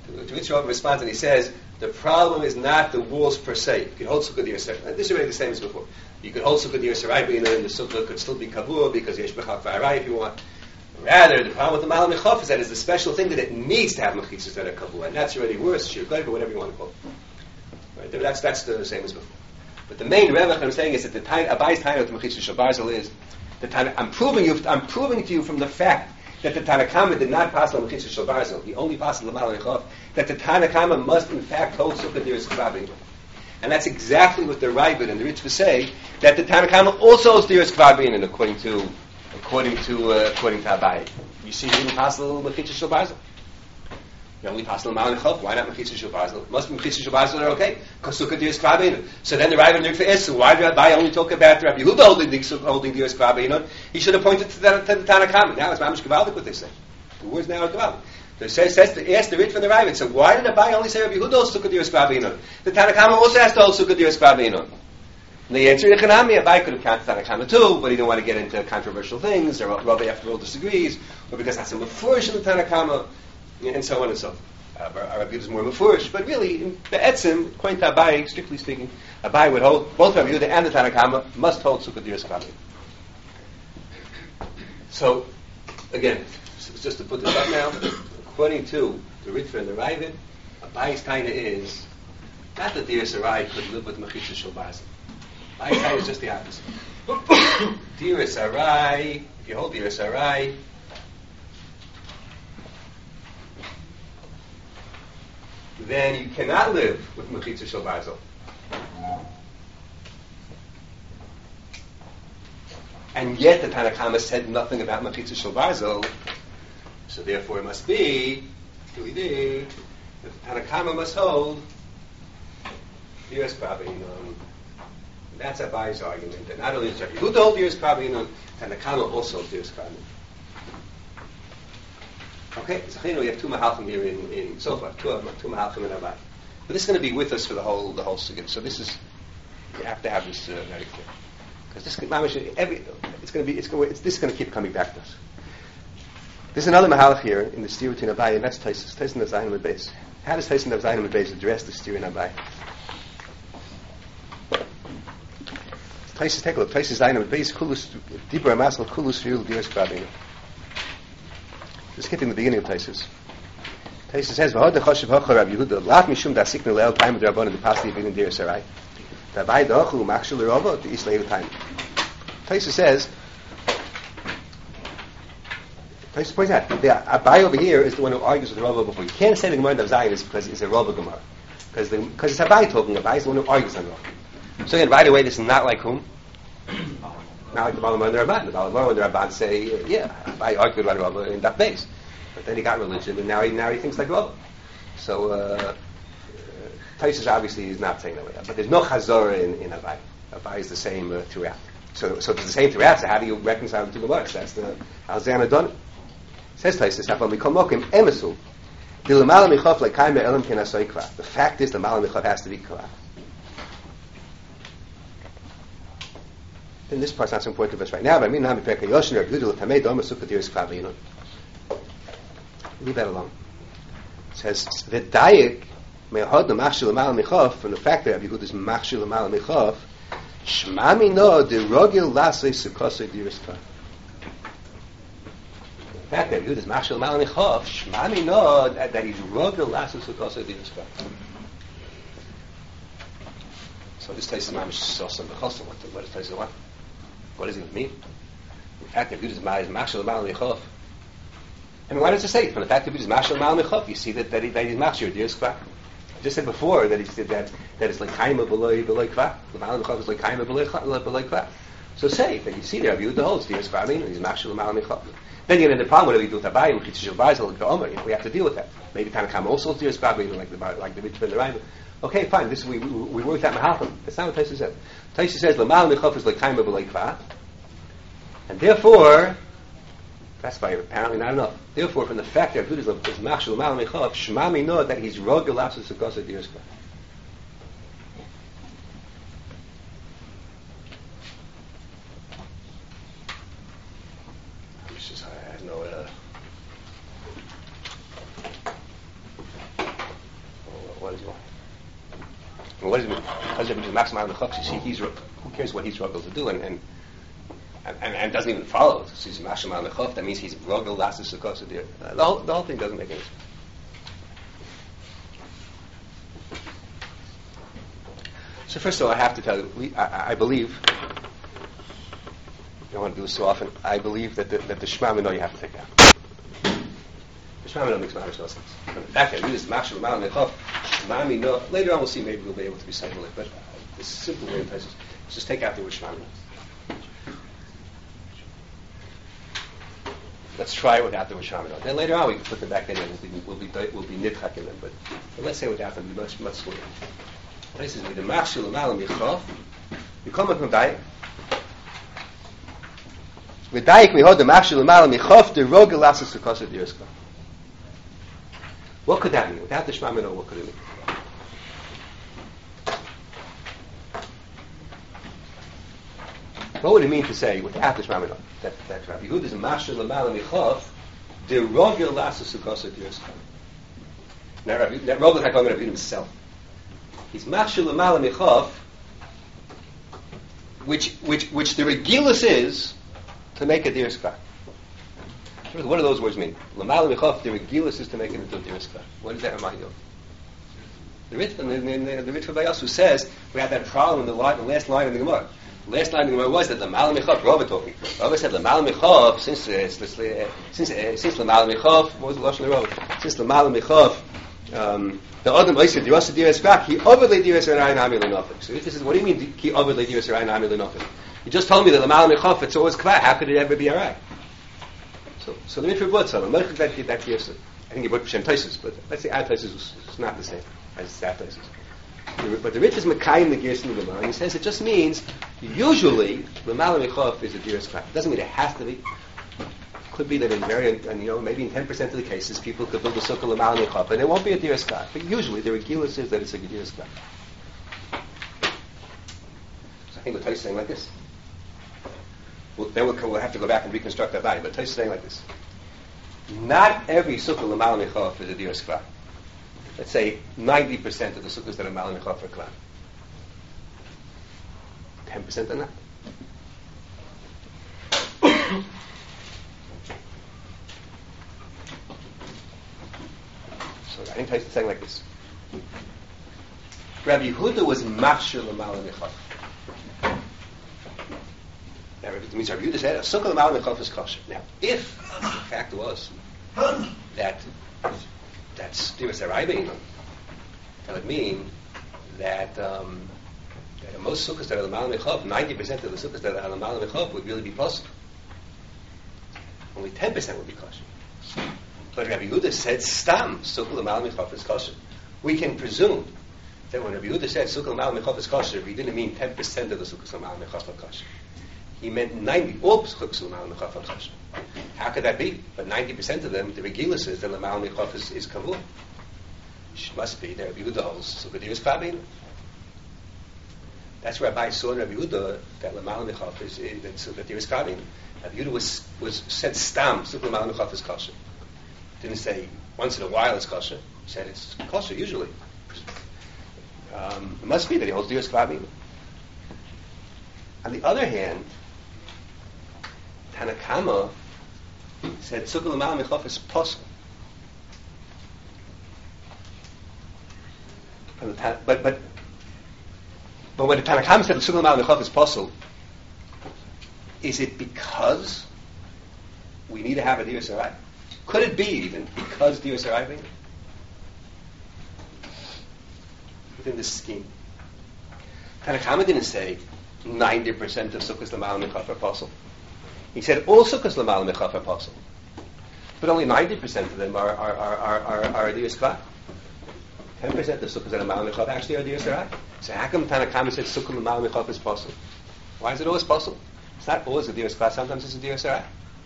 the problem is not the walls per se. You could hold Sukkah Diras Harai. This is already the same as before. You could hold Sukkah Diras Harai B'Inon, and the Sukkah could still be Kavur because Yesh B'Chak V'Harai if you want. Rather, the problem with the Mal Mechaf is that it's the special thing that it needs to have Mechitzas that are Kavur, and that's already worse, Shir Goy, or whatever you want to call it. Right? That's the same as before. But the main revach I'm saying is that the Abai's time of the Mechitza Shel Barzel is I'm proving to you from the fact that the Tanakama did not pass on Mechitza Shel Barzel. He only passed on L'mal Mechaf. That the Tanakama must in fact hold Sukkah Diras Kva B'Inon. And that's exactly what the Raibid and the Ritva say, that the Tanakama also holds Diras Kva B'Inon according to Abai. You see, he didn't pass the Mechitza Shel Barzel. You only pass L'mal Mechaf. Why not Mechitza Shel Barzel? Must be Mechitza Shel Barzel are okay because Sukkah Diras Kva B'Inon. So then the Raibid and the Ritva asks, so why did Abai only talk about Rabbi Yehuda holding Diras Kva B'Inon? He should have pointed to the Tanakama. Now it's Mamish Gevaldik what they say. The words now are Gevaldik. So it says ask the Rit from the Ravid. So why did Abai only say Rabbi Yehuda holds Sukkah Diras Kva B'Inon? The Tanakama also has to hold Sukkah Diras Kva B'Inon. And the answer is Chanami. Abai could have counted Tanakama too, but he didn't want to get into controversial things, or Rabbi after all disagrees, or because that's a mefurish in the Tanakama, and so on and so forth. Rabbi is more mefurish, but really, in the Etzim, according to Abai, strictly speaking, Abai would hold both Rabbi Yehuda and the Tanakama must hold Sukkah Diras Kva B'Inon. So again, just to put this up now. According to the Ritva and the Ravid, Abai's taina is not that Diras Harai could live with Mechitza Shel Barzel. Abai's taina is just the opposite. Diras Harai, if you hold Diras Harai, then you cannot live with Mechitza Shel Barzel. And yet the Tanakama said nothing about Mechitza Shel Barzel. So therefore it must be, that the Tanakama must hold Diras Kva B'Inon. That's Abai's argument. That not only does Rabbi Yehuda hold Diras Kva B'Inon, Tanakama also holds Diras Kva B'Inon. Okay, so we have two Mahalchim here in so far, two Mahalchim in Abai. But this is going to be with us for the whole Sugya. So this is, you have to have this very clear. Because this is going to keep coming back to us. There's another mahalach here in the steer between Abai, and that's Taisus. Taisus and Zayin and Beis. How does Taisus and Zayin and Beis address the steer in Abai? Taisus, take a look. Taisus Zayin and Beis, Kulus, Dibra Masal, Kulus Riul, Diras Kva B'Inon. Just skipping the beginning of Taisus. Taisus says, V'hod dechoshev hocha Rabbi Yehuda, Lat mishum dasiknu le'el time of the Rabbanon, the Pasli B'Inon Diras Harai. Dabai da'ochu, Machshel l'Rova, the Isleil time. Taisus says, Taisus points out, Abai over here is the one who argues with the Rava before. You can't say the Gemara of Zayin is because it's a Rava Gemara. Because it's Abai talking. Abai is the one who argues on Rava. So again, right away, this is not like whom? Not like the Balamar and the Rabban. The Balamar and the Rabban say, Abai argued about Rava in that base. But then he got religion, and now he thinks like Rava. So Taisus obviously is not saying that way. But there's no Chazorah in Abai. Abai is the same throughout. So it's the same throughout. So how do you reconcile the two Gemaras? That's the Alzana done it. Says Taisus, "Afal mikol mokim emesu." The lemala michaf lekayim elam ken asay kvar. The fact is, the lemala michaf has to be kvar. And this part's not so important to us right now. But I mean, now mipeka yoshin or gudul tamei doma sukadiris kvar. Leave that alone. It says v'dayik mehod namachshil lemala michaf from the fact that Rabbi Yehuda is machshil lemala michaf. Shmami no de rogil lasei sukasei diris kvar. The fact that Yehuda is machshil lemala michaf. Shmami no that he's rogil lasei sukasei diris kvar. So this takes the mamish sosa b'chosel. What does it want? What does it mean? The fact that Yehuda is machshil lemala michaf. I mean, why does it say it? From the fact that he's machshil lemala michaf, you see that he's machshir diris kvar. I just said before that he said that it's like kaima beloy kvar. The lemala michaf is like kaima beloy kvar. So say that you see there, Rabbi Yehuda holds diris kvar. I mean, he's machshil lemala michaf. Then you know the problem whether we do with Abayim, Chitzishul Barzal, like the Omer. We have to deal with that. Maybe Tanakam also holds diris kvar, like the Mitzvah and the Raiva. Okay, fine. This we work that mahacham. That's not what Taisa says. Taisa says lemala michaf is like kaima beloy kvar, and therefore. That's by apparently not enough. Therefore, from the fact that Buddhism is machshel mal mechav, shmami know that he's rogel lapsus sukkasa dirska. This is I have no. What does he want? What does it mean? Because if he's machshel mal mechav, you see, who cares what he's rogel to do, and doesn't even follow. So he's mashal al mechof. That means he's rogel lassus sukkos. The whole thing doesn't make any sense. So first of all, I have to tell you, I believe. I don't want to do this so often. I believe that the Shema Mino you have to take out. The Shema Mino makes no sense. And the fact that we use mashal al mechof, Shema Mino. Later on, we'll see. Maybe we'll be able to recite it. But the simple way of places is just take out the word Shema Mino. Let's try it without the Rishamino. Then later on we can put them back in and we'll be nitchak in them. But let's say without them, be much sweeter. This is with the machshil lemala michaf. You come up with dayik. With dayik we hold the machshil lemala michaf the rogel lassus sukkasa dirska. What could that mean? Without the Shmamino, what could it mean? What would it mean to say without the Shmamino that Rabbi Yehuda is a mashal lemala michaf the rogel lassus sukkasa dirska? Now Rabbi Yehuda is not talking about himself. He's machshel lemala michaf, which the regilus is to make a diris kvar. What do those words mean? Lemala michaf, the regilus is to make it into a diris kvar. What does that remind you of? The Ritva Bayasu says we had that problem in the last line of the Gemara. The last line of the Gemara was that lemala michaf. Rava talking. Rava said lemala michaf since lemala michaf. What was the lashon of Rava? Since lemala michaf. The Adam said dirasa diras kvar. He overlay diras erayin amil enough. So if this is what do you mean? He overlay diras erayin amil enough. You just told me that lemala michaf it's always kvar. How could it ever be alright? So the Ritva brought some. That gives it. I think he brought Shem Taisus, but let's say Ad Taisus is not the same as Ad Taisus. But the Ritva is Mekayim the Gerson of the Gemara. He says it just means usually lemala michaf is a diras kvar. It doesn't mean it has to be. Could be that in maybe in 10% of the cases people could build a sukkah lemala michaf and it won't be a diras kvar. But usually the regilus is that it's a diras kvar. So I think what Taisus is saying like this. Then we'll have to go back and reconstruct that body. But Taisus is saying like this. Not every sukkah lemala michaf is a diras kvar. Let's say 90% of the sukkahs that are lemala michaf are kvar. 10% are not. So I think Taisus is saying like this. Rabbi Yehuda was machshel lemala michaf. Now, it means Rabbi Yehuda said a sukkah lemala michaf is kosher. Now, if the fact was that that's diras erayin, that would mean that most sukkahs that are lemala michaf, 90% of the sukkahs that are lemala michaf would really be possible. Only 10% would be kosher. But Rabbi Yehuda said stam sukkah lemala michaf is kosher. We can presume that when Rabbi Yehuda said sukkah lemala michaf is kosher, he didn't mean 10% of the sukkahs lemala michaf are kosher. He meant 90. All sukkahs lemala michaf are kosher. How could that be? But 90% of them, the Regilus is that Lamal Michof is Kavur. It must be that Rabbi Yehuda holds Sukkah Diras Kavin. That's where Rabbi saw in Rabbi Yehuda that Lamal Michof is Sukkah Diras Kavin. Rabbi Yehuda was said stam Sukkah Lamal Michof is kosher. Didn't say once in a while it's kosher. He said it's kosher usually. It must be that he holds Diras Kavin. On the other hand, Tanakama said Sukkah Lamal Michof is possible. But when the Tanakama said Sukkah Lamal Michof is possible, is it because we need to have a Diras Harai? Could it be even because Diras Harai being within this scheme? Tanakama didn't say 90% of Sukkahs Lamal Michof are possible. He said all Sukkahs Lamal Michof are possible, but only 90% of them are Diras Kva. 10% of Sukkahs Lamal Michof actually are Diras Harai. So how come Tanakama said Sukkah Lamal Michof is possible? Why is it always possible? It's not always a Diras Kva. Sometimes it's a Diras Harai.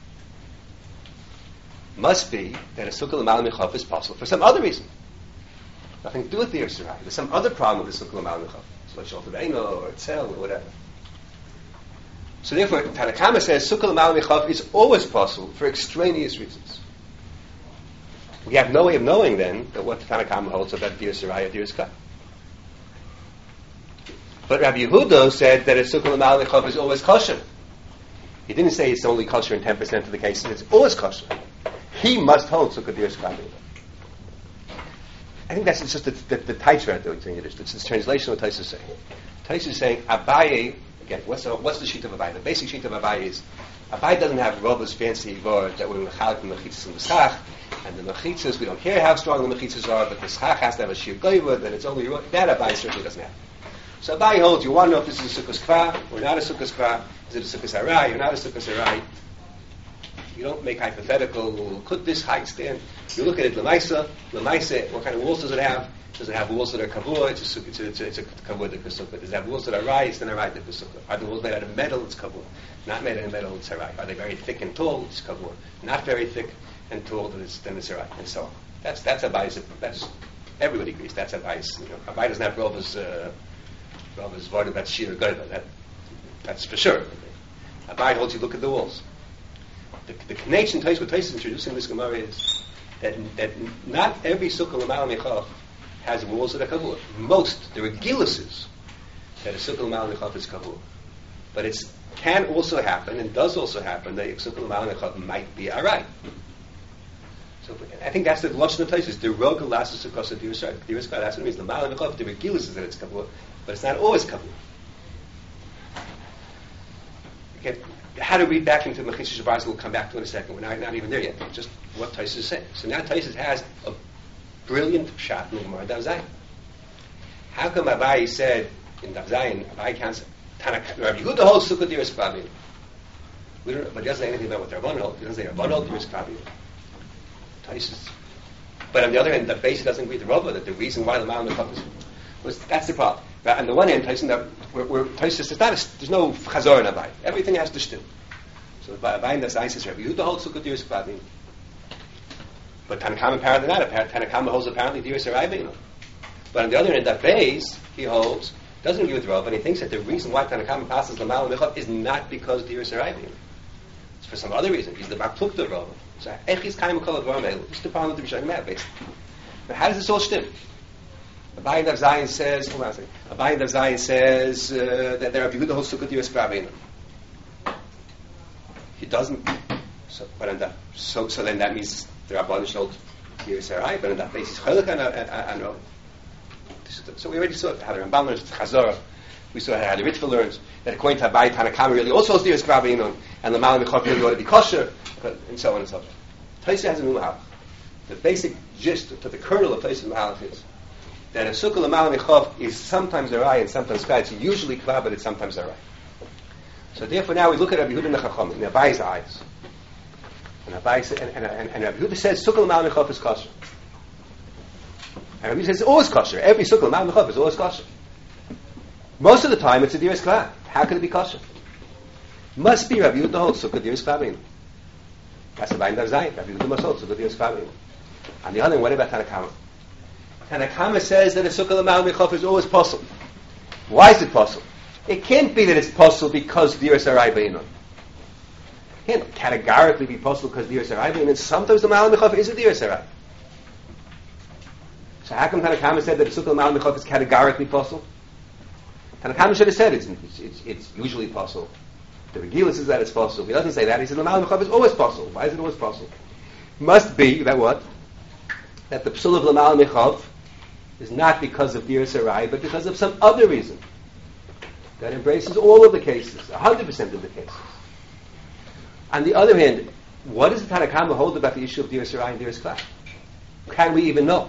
Must be that a Sukkah Lamal Michof is possible for some other reason. Nothing to do with Diras Harai. There's some other problem with the Sukkah Lamal Michof. It's like Shalta Beino or Tzel or whatever. So therefore, Tanakama says Sukkah Lamal Michof is always possible for extraneous reasons. We have no way of knowing then that what the Tanakama holds about Diras Harai or Diras Kva. But Rabbi Yehuda said that a Sukkah Lamal Michof is always kosher. He didn't say it's only kosher in 10% of the cases. It's always kosher. He must hold Sukkah Diras Kva. I think that's just the Taitra that we're saying it is. It's the translation of what Taisa is saying. Taisa is saying Abaye. Again, what's the sheet of Abaye? The basic sheet of Abaye is Abaye doesn't have Rabba's fancy word that we're mechalik the mechitzas and the schach, and the mechitzas we don't care how strong the mechitzas are, but the schach has to have a shir goyva, that it's only that Abaye certainly doesn't have. So Abaye holds you want to know if this is a Sukkah's Kva or not a Sukkah's Kva. Is it a Sukkah's Harai or not a Sukkah's Harai? You don't make hypothetical. Could this height stand? You look at it. Lemaisa. What kind of walls does it have? Does it have walls that are kavur? It's a kavur that sukkah. Does it have walls that are harai? It's an harai that sukkah. Are the walls made out of metal? It's kavur. Not made out of metal. It's harai. Are they very thick and tall? It's kavur. Not very thick and tall. Then it's harai, and so on. That's Abaye's. That's everybody agrees. That's Abaye's. Abaye doesn't have Rava's word about shir goyva. That's for sure. Abaye holds you look at the walls. The connection to what Taisa is introducing this Gemara is that not every Sukkah Lamal Michof has walls that are kavur. Most, there are giluses that a Sukkah Lamal Michof is kavur. But it can also happen, and does also happen, that a Sukkah Lamal Michof might be arai. So I think that's the Lashon of Taisa. The Rog Lasus Sukkah Diras Kva. That's what it means. Lamal Michof, there are giluses that it's kavur, but it's not always kavur. Okay. How to read back into Mechitzah Shabbat, we'll come back to in a second. We're not even there yet. Just what Taisa is saying. So now Taisa has a brilliant shot in the Gemara Daf Zayin. How come Abaye said in Daf Zayin, Abaye can't say, Rabbi Yehuda holds Sukkah Diras Kva. But he doesn't say anything about what the Rabban holds. He doesn't say Rabban holds Diras Kva. Taisa. But on the other hand, the base doesn't agree with the Rava that the reason why the Ma'am was that's the problem. But on the one hand, Taisa says there's no chazor in Abaye. Everything has to shtim. So Abaye in the Zayin says Rabbi Yehuda holds Sukkah Diras Kva. But Tanakama apparently not. Tanakama holds apparently Diras Harai. But on the other hand, that base he holds doesn't agree with Rav, and he thinks that the reason why Tanakama passes Lamal Michof is not because Diras Harai. It's for some other reason. He's the Baklukta Rav. So Echis Kaim Kol Advarim. It's the problem with the Rishayim Mad base. But how does this all shtim? Abaye in Daf Zayin says. Hold on a second. Abaye in Daf Zayin says that there are Yehuda holds Sukkah Diras Kva. He doesn't. So then that means the Rabbanan hold Diras Harai, but in that basis Chaluk and Rav. So we already saw how the Ramban learns Chazorah. We saw how the Ritva learns that according to Abaye, Tanakama really also holds Diras Kva and the Lamal Michof really ought to be kosher, and so on and so forth. Taisa has a new mahalach. The basic gist to the kernel of Taisa's mahalach is that a Sukkah Lamal Michof is sometimes Harai and sometimes Kva. It's usually Kva, but it's sometimes Harai. So therefore now we look at Rabbi Yehuda and the Chacham in Abaye's eyes. And Rabbi Yehuda says Sukkah Lamal Michof is kosher. And Rabbi Yehuda says it's always kosher. Every Sukkah Lamal Michof is always kosher. Most of the time it's a Diras Kva. How can it be kosher? Must be Rabbi Yehuda holds Sukkah Diras Kva. That's the Bayin Dav Zayin. Rabbi Yehuda must hold Sukkah Diras Kvav Einon. On the other hand, what about Tanakama? Tanakama says that a Sukkah L'Mal Michof is always possible. Why is it possible? It can't be that it's possible because Diras Arai Beinon. It can't categorically be possible because Diras Arai Beinon. Sometimes the L'Mal Michof is a Diras Arai. So how come Tanakama said that a Sukkah L'Mal Michof is categorically possible? Tanakama should have said it's usually possible. The Regila says that it's possible. He doesn't say that. He says L'Mal Michof is always possible. Why is it always possible? Must be that what? That the Psul of L'Mal Michof is not because of Diras Arai, but because of some other reason that embraces all of the cases, 100% of the cases. On the other hand, what does the Tanakama hold about the issue of Diras Arai and Diras Kvav? Can we even know?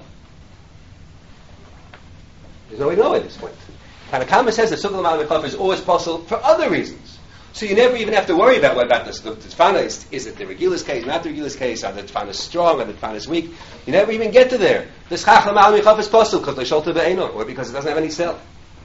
There's no way to know at this point. Tanakama says that Sukkah L'Mal Michof is always possible for other reasons. So you never even have to worry about what about this. The Tfana is it the Regila's case, not the Regila's case? Are the Tfana strong? Are the Tfana weak? You never even get to there. The Schach L'Mal Michof is possible because the Sholta Ve'eno, or because it doesn't have any cell.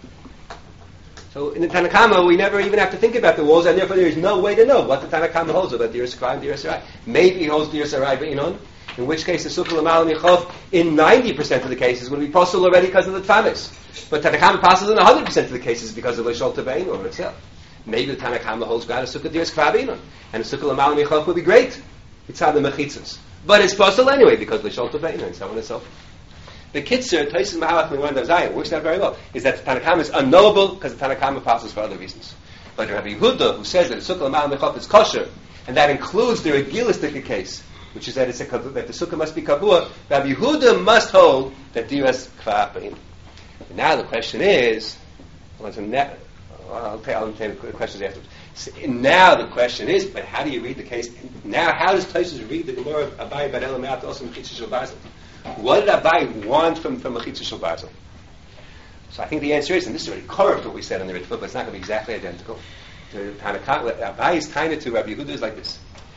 So in the Tanakama, we never even have to think about the walls, and therefore there is no way to know what the Tanakama holds about Diras Kvav and Diras Arai. Maybe he holds Diras Arai Ve'enon, in which case the Sukkah L'Mal Michof in 90% of the cases would be possible already because of the Tfanis. But Tanakama passes in 100% of the cases because of the Sholta Ve'eno itself. Maybe the Tanakama holds ground a Sukkah Diras Kvav Einon, and a Sukkah L'Mal Michof would be great. It's on the Mechitzas. But it's possible anyway because the Sholta Ve'eno and so on and so forth. The Kitzur, Taisus Mahalach Me'wan Dav Zayin, works out very well, is that the Tanakama is unknowable because the Tanakama passes for other reasons. But Rabbi Yehuda, who says that the Sukkah L'Mal Michof is kosher, and that includes the Regilistic case, which is that that the Sukkah must be Kavua, Rabbi Yehuda must hold that Diras Kvav Einon. Now the question is, I'll take the questions afterwards. So now the question is, but how do you read the case? Now, how does Taisus read the Gemara of Abai Bar Elameat also Mechitza Shel Barzel? What did Abai want from Mechitza Shel Barzel? So I think the answer is, and this is already correct what we said on the Ritva, but it's not going to be exactly identical. Abai's kind to Rabbi Yehuda is like this.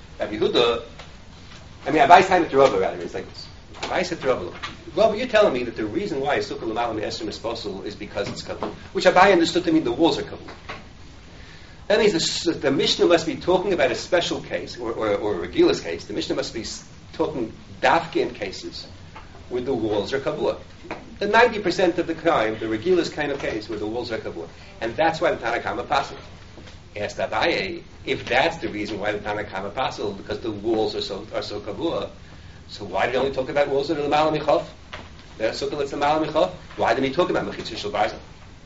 Abai's kind to Rava rather is like this. Abai said to Rava, Rava, you're telling me that the reason why Sukkah L'Mal Mi'esrim is possible is because it's Kabul, which Abai understood to mean the walls are Kabul. That means the Mishnah must be talking about a special case, or a Regila's case. The Mishnah must be talking dafke in cases where the walls are Kabul. The 90% of the time, the Regila's kind of case where the walls are Kabul. And that's why the Tanakama passes. Asked Abaye, if that's the reason why the Tanakama passes, because the walls are so Kabul, so why did he only talk about walls that are L'Mal Michof? Why didn't he talk about Mechitza Shel Barzel?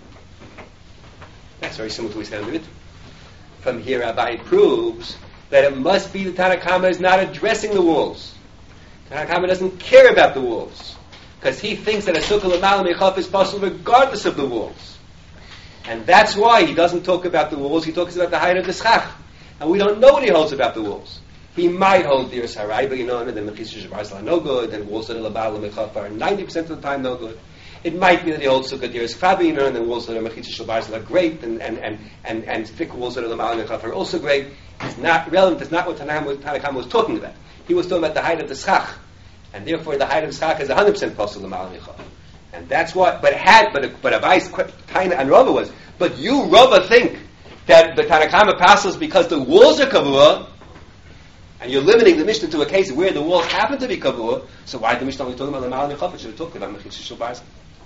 That's very similar to what we said in the Ritva. From here, Abai proves that it must be the Tanakama is not addressing the walls. Tanakama doesn't care about the walls because he thinks that a Sukkah L'Mal Michof is possible regardless of the walls. And that's why he doesn't talk about the walls, he talks about the height of the Schach. And we don't know what he holds about the walls. He might hold Diras Harai, but and the Mechitza Shel Barzel are no good, and walls that are L'Mal Michof are 90% of the time no good. It might be that he holds Sukkah Diras Kvav Einon, and the walls that are Mechitza Shel Barzel are great, and thick walls that are L'Mal Michof are also great. It's not relevant. It's not what Tanakama was talking about. He was talking about the height of the Schach, and therefore the height of the Schach is 100% possible L'Mal Michof. And that's what. But Abai's Taina and Rava was. But you Rava think that the Tanakama passes because the walls are Kavua, and you're limiting the Mishnah to a case where the walls happen to be Kavua. So why did the Mishnah only talk about L'Mal Michof? It should have talked about Mechitza Shel Barzel.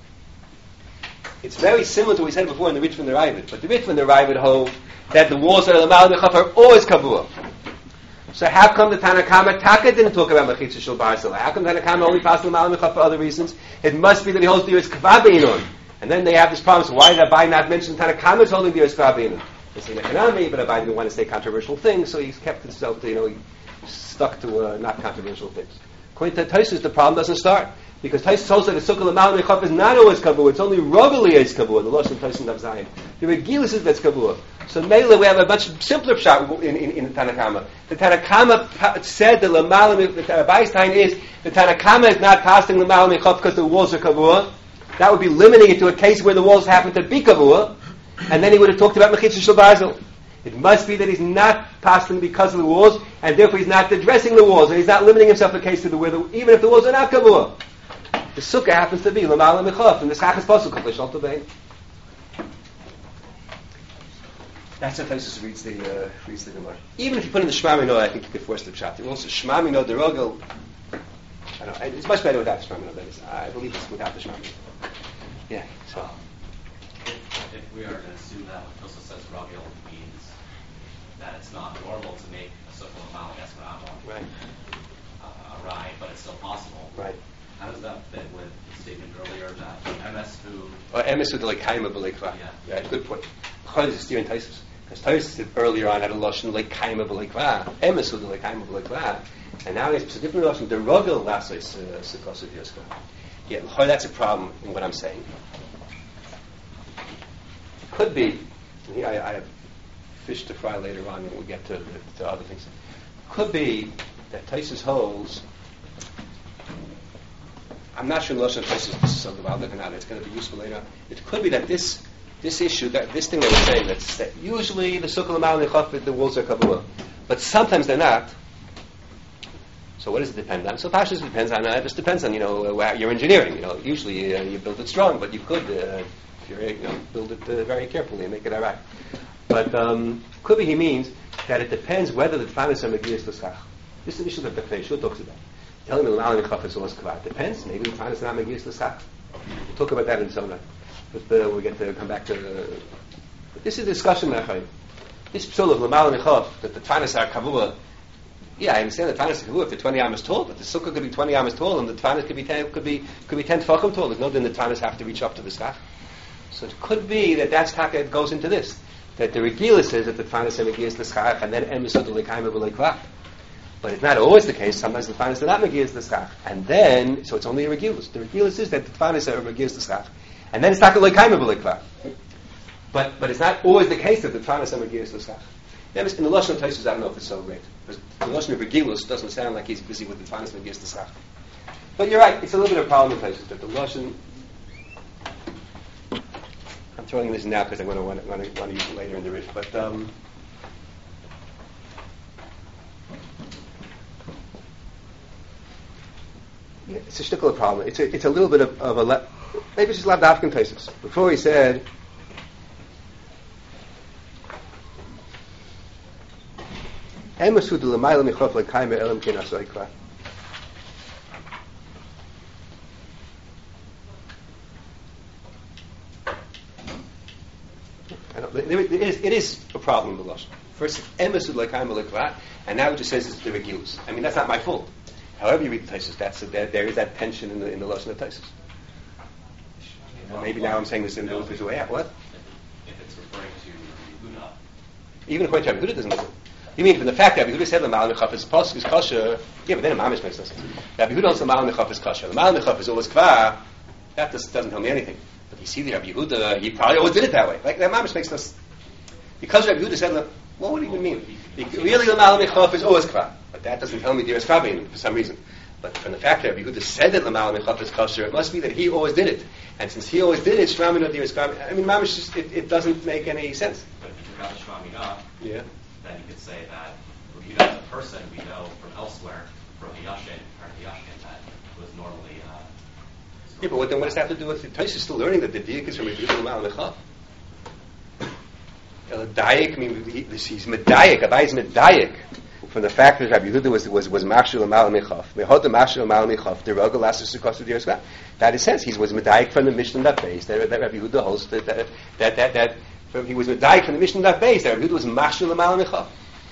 It's very similar to what we said before in the Ritva and the Ravid. But the Ritva and the Ravid hold that the walls that are L'Mal Michof are always Kavua. So how come the Tanakama Taka didn't talk about Mechitza Shel Barzel? How come Tanakama only passed L'Mal Michof for other reasons? It must be that he holds Diras Kvav Einon. And then they have this problem, so why did Abai not mention Tanakama is holding Diras Kvav Einon? They say Nechanami, but Abai didn't want to say controversial things, so he's kept himself to, he stuck to not controversial things. According to Taisus, the problem doesn't start. Because Taisus holds that the Sukkah L'Mal Michof is not always Kavua, it's only Rogali is Kavua, the Lashon Taisus Dav Zayin. The Regilis is that's Kavua. So Mela, we have a much simpler shot in the Tanakama. The Tanakama said that L'Mal Michof, the Abai's time is, the Tanakama is not passing L'Mal Michof because the walls are Kavua. That would be limiting it to a case where the walls happen to be Kavua, and then he would have talked about Mechitza Shel Barzel. It must be that he's not passing because of the walls, and therefore he's not addressing the walls, and he's not limiting himself to a case to even if the walls are not Kavua. The Sukkah happens to be L'Mal Michof, and the Schach is possible because L'Sholta Ve'eno. That's how Tosfos reads the Gemara. Even if you put in the Shema Mino, I think you could force the Pshat. Also, Shema Mino, the Rogel, I don't know, it's much better without the Shema Mino. I believe it's without the Shema Mino. Yeah, so. If we are to assume that what Tosfos says Rogel means that it's not normal to make a Sukkah Mal Espanamo, Right. A rye, but it's still possible. Right. How does that fit with the statement earlier that MS food? Or emes with like kaima b'leikva. Yeah, good point. Chod is steering Tosfos. Because Tosfos earlier on had a lashon like kaima b'leikva. Emes with like kaima b'leikva. And now it's a different lashon. The rogel lasos sukkos of yoska. Yeah, Chod, that's a problem in what I'm saying. Could be. Here I have fish to fry later on when we get to other things. Could be that Tosfos holds. I'm not sure Lashon Tosfos is something about looking at it. It's going to be useful later on. It could be that this issue, that this thing that we're saying, that usually the Sukkah L'mal Nechaf, the walls are Kabbalah, but sometimes they're not. So what does it depend on? So Pashas depends on. It just depends on your engineering. Usually you build it strong, but you could if you're build it very carefully and make it alright. But could be he means that it depends whether the Tfanis are Megiyas L'Schach. This is the issue that the Pnei Shul talks about. Telling me L'mal Nechaf is always Kavah. Depends. Maybe the Tfanis are not Megiyas L'Schach. We'll talk about that in some night. But we get to come back to. But this is a discussion, Nachay. This psul of L'mal Nechaf that the Tfanis are Kavua. Yeah, I understand the Tfanis are Kavua if they're 20 amas tall, but the Sukkah could be 20 amas tall, and the Tfanis could be 10 tefachim tall. There's no din the Tfanis have to reach up to the Schach. So it could be that's how it goes into this. That the Regila says that the Tfanis are Megiyas L'Schach, and then Emes Udel L'Kaima B'Leikvach. But it's not always the case. Sometimes the Tfanis are not Megiyas L'Schach. And then, so it's only a Regilus. The Regilus is that the Tfanis are Megiyas L'Schach. And then it's not L'Kaima B'Leikvach. But it's not always the case that the Tfanis are Megiyas L'Schach. In the Lashon of Tosfos, I don't know if it's so great. Because the Lashon of Regilus doesn't sound like he's busy with the Tfanis Megiyas L'Schach. But you're right, it's a little bit of a problem in Tosfos that the Lashon. I'm throwing this now because I'm going to want to use it later in the Rish. But yeah, it's a shtickler problem. It's a little bit of a maybe it's just Lav Dafkin Tosfos. Before he said. It is a problem in the Lashon. First, Emesud L'Kaim L'Kvat, and now it just says it's the Regilus. I mean, that's not my fault. However you read the Tosfos, there is that tension in the Lashon of Tosfos. Maybe now I'm saying this in the way out. What? If it's referring to Yehuda. Even according to Rabbi Yehuda, doesn't. You mean from the fact that Rabbi Yehuda said L'Mal Nechaf is kosher? Yeah, but then a mamish makes no sense. Rabbi Yehuda also L'Mal Nechaf is kosher. L'Mal Nechaf is always kvar. That doesn't tell me anything. But you see, the Rabbi Yehuda, he probably always did it that way. Like that mamish makes no sense. Because Rabbi Yehuda said, what would it even mean? Really, L'Mal Nechaf is always kvar. But that doesn't tell me there is kvar in it for some reason. But from the fact that Rabbi Yehuda said that L'Mal Nechaf is kosher, it must be that he always did it. And since he always did it, Shramina there is kvar. I mean, mamish just it doesn't make any sense. But if you forgot Shramina, yeah. Then you could say that Yehuda as a person we know from elsewhere, from the Yashin, that was normally. Yeah, but then what does that have to do with it? Tosfos is still learning that the diak is from Yehuda L'Mal Nechaf. Dayak, I mean, he's medayik. Abai is medayik from the fact that Rabbi Yehuda was mashur L'Mal Nechaf. Mehod the mashur L'Mal Nechaf. The rogel lasus sukkos of Yerushka. That is sense. He was medayik from the Mishnah that base. That Rabbi Yehuda holds that he was medayik from the Mishnah that base. That Rabbi Yehuda was mashur L'Mal Nechaf.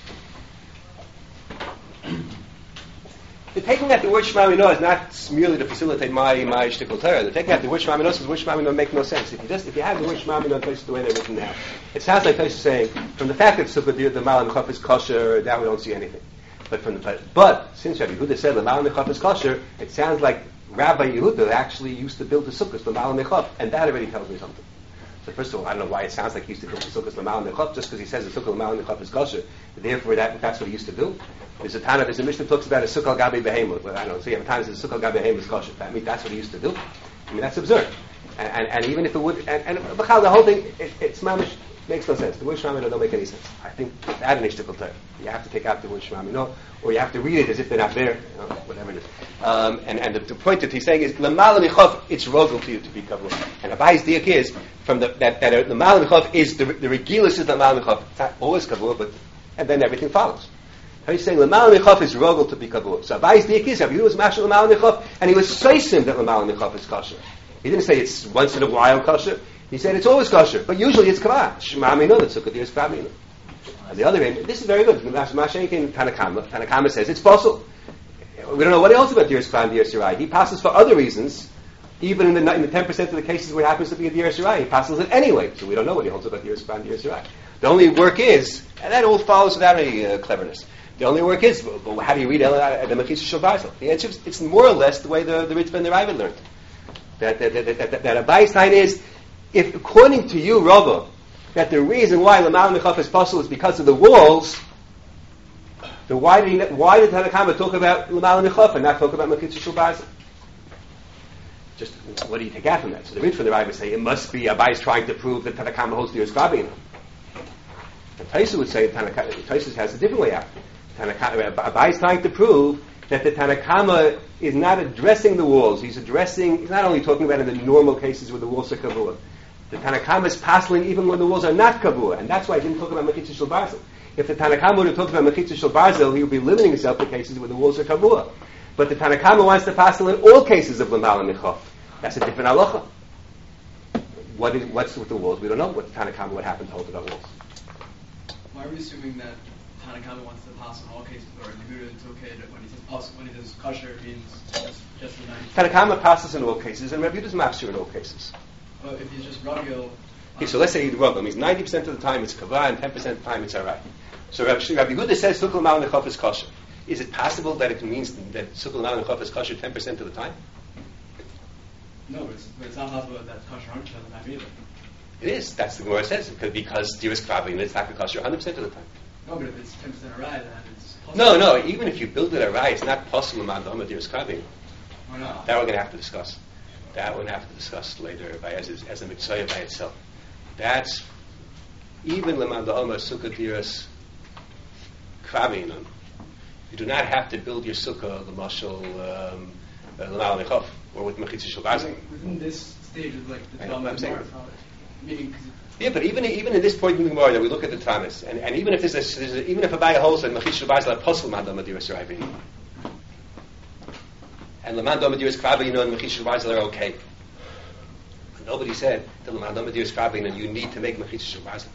They're taking out the word Shema Mino is not merely to facilitate my shtickle Torah. They're taking out the word Shema Mino because the word Shema Mino make no sense. If you have the word Shema Mino in place the way they're written now, it sounds like Tosfos saying from the fact that the Mal Nechaf is kosher, that we don't see anything. But since Rabbi Yehuda said the Mal Nechaf is kosher, it sounds like Rabbi Yehuda actually used to build the sukkahs the Mal Nechaf, and that already tells me something. So first of all, I don't know why it sounds like he used to build the sukkahs the Mal Nechaf just because he says the sukkah the Mal Nechaf is kosher. Therefore, that's what he used to do. There's a Mishnah talks about a sukkah gabi behemut. I don't know. So you have a time that says sukkah gabi behemut is kosher. That means that's what he used to do. I mean that's absurd. And even if it would, and the whole thing, it's mamish. Makes no sense. The word Shemamino don't make any sense. I think that an ishtikel Torah. You have to take out the word Shemamino, or you have to read it as if they're not there, whatever it is. And the point that he's saying is, L'mala Michov, it's rogel to you to be kavua. And Abai's diak is, from that L'mala Michov is, the regilus is L'mala Michov. It's not always kavua, but, and then everything follows. So he's saying L'mala Michov is rogel to be kavua. So Abai's diak is, Rabbi Yehuda was mashal L'mala Michov, and he was seisim that L'mala Michov is kosher. He didn't say it's once in a while kosher. He said it's always kosher, but usually it's kavah. Shemamino, it's sukkah diras kavamino. On the other end, this is very good. Mashenkin Tanakama says it's possible. We don't know what else about diras kavam, diras yirai. He passes for other reasons, even in the 10% of the cases where it happens to be a diras yirai. He passes it anyway, so we don't know what he holds about diras kavam, diras yirai. The only work is, and that all follows without any cleverness. The only work is, well, how do you read the Mechitza Shel Basil? The answer is, it's more or less the way the Ritva and the Ravid learned. That a Baystein is, if according to you, Rava, that the reason why L'mal Mechaf is possible is because of the walls, then why did Tanakama talk about L'mal Mechaf and not talk about Mechitza Shel Basil? Just what do you take out from that? So the Ritva and the Ravid say it must be Abai trying to prove that Tanakama holds the Yerushabin. And Taisa would say Taisa has a different way out. Abai is trying to prove that the Tanakama is not addressing the walls. He's not only talking about in the normal cases where the walls are kavua. The Tanakama is passing even when the walls are not kavua, and that's why he didn't talk about Mechitza Shel Basil. If the Tanakama would have talked about Mechitza Shel Basil, he would be limiting himself to cases where the walls are kavua. But the Tanakama wants to pass in all cases of L'mal Michaf. That's a different halacha. What's with the walls? We don't know what the Tanakama would happen to hold about walls. Why are we assuming that Tanakama wants to pass in all cases, or Yehuda it's okay that when he says pass, when he says kosher, it means just the 90%? Tanakama passes in all cases, and Rabbi Yehuda's mafsir in all cases. But if he's just ragil... Okay, so let's say he's ragil. Means 90% of the time it's kavah, and 10% of the time it's arai. So Rabbi Yehuda says sukkah l'mal nechaf is kosher. Is it possible that it means that sukkah l'mal nechaf is kosher 10% of the time? No, but it's not possible that that's kosher 100% of the time either. It is. That's the Gemara says because diras kavah and it's not kosher 100% of the time. No, but if it's 10% arai, then it's possible. No. Even if you build it arai, it's not possible l'mal diras kavah. Why not? That we're going to have to discuss. That we're going to have to discuss later as a mitzvah by itself. That's even l'mal da'oma sukkah diras kavah. You do not have to build your sukkah l'mashal l'mal nechaf or with mechitza shel basil. Within this stage of like the Gemara, meaning. Yeah, but even in this point in the Gemara that we look at the Tanis, and even if even if Abai holds that mechitza shel basil are possible l'mal diras yirai, and l'mal diras kavah and mechitza shel basil are okay. But nobody said that l'mal diras kavah and you need to make mechitza shel basil.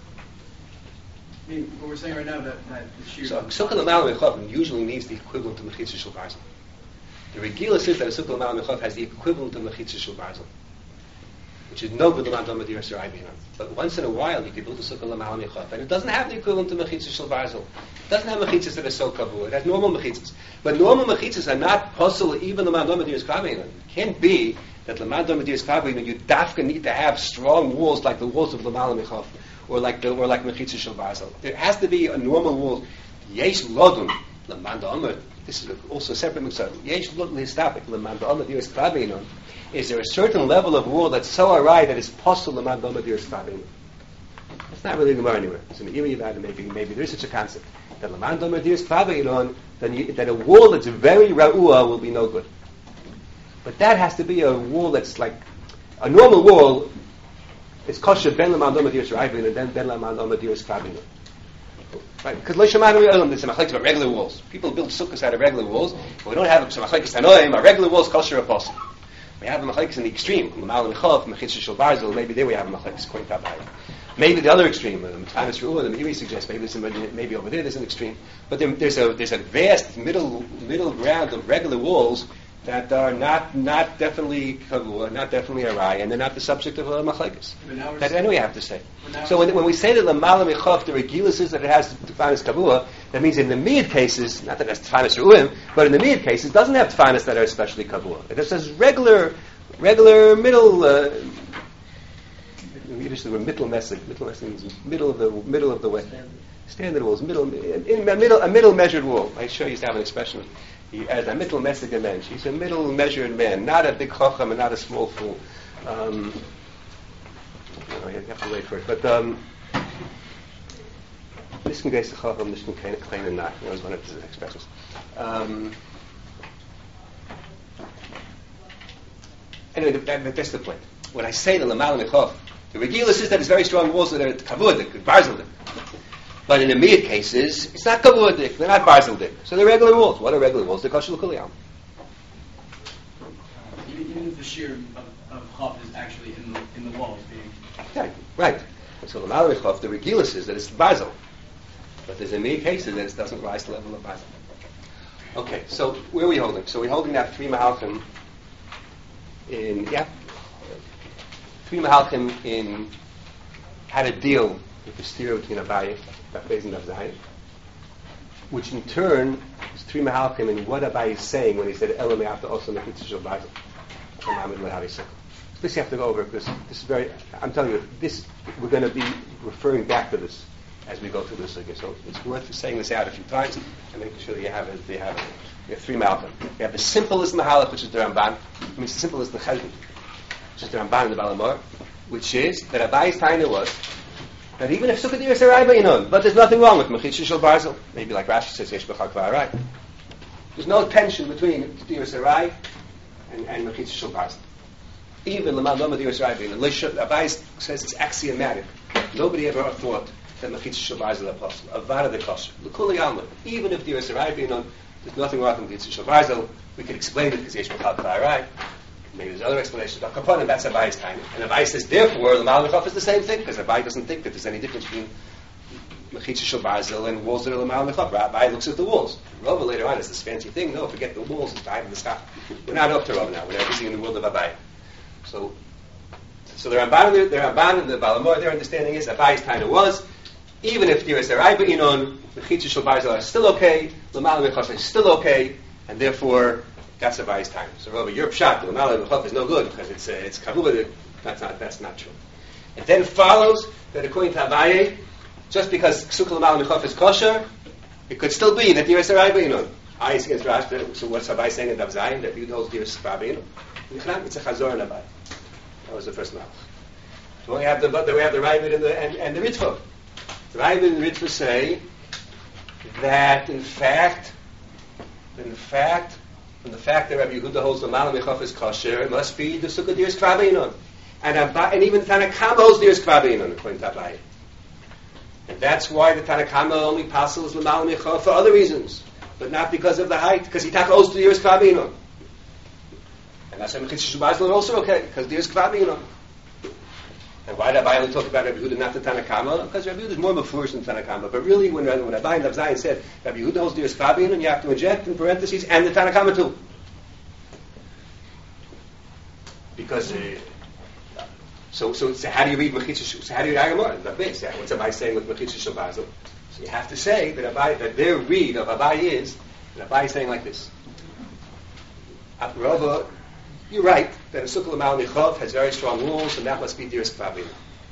I mean, what we're saying right now that the sheer... So sukkah l'mal nechaf usually needs the equivalent to mechitza shel basil. The regilus is that a sukkah l'mal nechaf has the equivalent to mechitza shel basil, which is no good l'mal diras yirai. But once in a while you can build a sukkah l'mal nechaf, and it doesn't have the equivalent to mechitza shel basil. It doesn't have mechitzas that are so kavua. It has normal mechitzas. But normal mechitzas are not possible even l'mal diras kavah. It can't be that l'mal diras kavah you dafka need to have strong walls like the walls of l'mal nechaf. Or like mechitza shel basil. There has to be a normal wall. Yesh lodun l'man da'amar. This is also a separate mitzvah. Yesh lodun l'histapik l'man da'amar diras kavah. Is there a certain level of wall that's so arai that it's possible l'man da'amar diras kavah? It's not really in the Gemara anywhere. It's in the Iri Yavad, maybe there is such a concept that l'man da'amar diras kavah that a wall that's very ra'ua will be no good. But that has to be a wall that's like a normal wall. It's kosher ben l'mal doma diras yirai and then ben l'mal doma diras kavah. Right? Because lo shemanu elam there's some machlekes about regular walls. People build sukkahs out of regular walls. But we don't have some machlekes tanoim. Our regular walls kosher apostle. We have a machlekes in the extreme. L'mal nechaf, mechitza shel basil. Maybe there we have a machlekes according to Abai. Maybe the other extreme. The Tanis Ruah, the Meiri suggests maybe over there there's an extreme. But there's a vast middle ground of regular walls that are not definitely kavua, not definitely arai, and they're not the subject of machlekes. That anyway, I have to say. So when we say that l'mala michaf, the regilus is that it has tefanis kavua, that means in the mid cases, not that it has tefanis ru'im, but in the mid cases, it doesn't have tefanis that are especially kavua. It just says regular middle. Yiddish the word middle message. Middle means middle of the way. Standard walls, a middle measured wall. I sure used to have an expression. As a middle measured man. He's a middle measured man, not a big chacham and not a small fool. You have to wait for it. But Nisken Geist Chacham, Nisken Klein and Nach. That was one of the expressions. Anyway, that's the point. When I say the Lamal Mechov, the Regilus is that it's very strong walls that are Kavudik, Barzeldik. But in the immediate cases, it's not Kavudik, they're not Barzeldik. So they're regular walls. What are regular walls? They're Kosher L'Kuliyam. Even if the shear of Chav is actually in the walls being... Yeah, right. So the Lamal Mechov, the Regilus is that it's Barzel. But there's immediate cases that it doesn't rise to the level of Barzel. Okay, so where are we holding? So we're holding that 3 Mahalchim in how to deal with the steer between Abaye, Daf and Daf Zayin, which in turn is 3 Mahalchim in what Abaye is saying when he said Elamei after also Mechitza Shel Barzel. This you have to go over because this is very. I'm telling you, this we're going to be referring back to this as we go through this again. So it's worth saying this out a few times and making sure that you have it. You have 3 Mahalchim. You have the simplest Mahalach, which is the Ramban. I mean, the simplest the Cheshbon, which is the Ramban and the Balamor, which is that Abaye's taina was that even if Sukkot Diras Arai Ba'inon, but there's nothing wrong with Mechitza Shel Barzel. Maybe like Rashi says, Yesh B'chak V'arai. There's no tension between Diras Arai and Mechitza Shel Barzel. Even L'man Lama Diras Arai Ba'inon. Abaye says it's axiomatic. Nobody ever thought that Mechitza Shel Barzel is apostle. Avada de Kosher. L'kuli Alma. Even if Diras Arai Ba'inon, there's nothing wrong with Mechitza Shel Barzel. We can explain it because Yesh B'chak V'arai. Maybe there's other explanations. But Kaponim, that's Abaye's time. And Abaye says, therefore, the Malachov is the same thing, because Abaye doesn't think that there's any difference between Mechitza Shel Barzel and walls that are the Malachov. Abaye looks at the walls. Rava later on is this fancy thing. No, forget the walls. It's behind the sky. We're not up to Rava now. We're now busy in the world of Abaye. So the Ramban and the Balamor, their understanding is Abaye's time was, even if there is a Rai Ba'inon, Mechitza Shel Barzel are still okay, the Malachov is still okay, and therefore, that's Abaye's time. So, Rava, your pshat, the Malay Mechov is no good because it's kavuba. That's not true. It then follows that according to Abaye, just because Ksukah Malay Mechov is kosher, it could still be that Diras Arai Ba'inon. Ayis against Rashi. So what's Abaye saying in Daf Zayin? That Yud holds Diras Arai Ba'inon. It's a Chazor in Abaye. That was the first Malach. So we have the Ravid and the Ritva. The Ravid and the Ritva say that in fact, from the fact that Rabbi Yehuda holds the Malach Mechov is kosher, it must be the Sukkah Diras Kvavinon. And even Tanakama holds Diras Kvavinon, according to Abaye. And that's why the Tanakama only passes the Malach Mechov for other reasons, but not because of the height, because he holds the Diras Kvavinon. And that's why Mechitza Shel Barzel are also okay, because Diras Kvavinon. And why did Abaye only talk about Rabbi Yehuda, not the Tanakama? Because Rabbi Yehuda is more mafurish than Tanakama. But really, when Abaye and Daf Zayin said Rabbi Yehuda holds Diras Kvavinon, you have to inject in parentheses and the Tanakama too, because so how do you read Mechitza? So how do you read Agamor? What's Abaye saying with Mechitza Shel Barzel? So you have to say that their read of Abaye is that Abaye is saying like this. Rava, you're right that a Sukkah L'mal Mechov has very strong rules, and that must be Diras Kvavinon.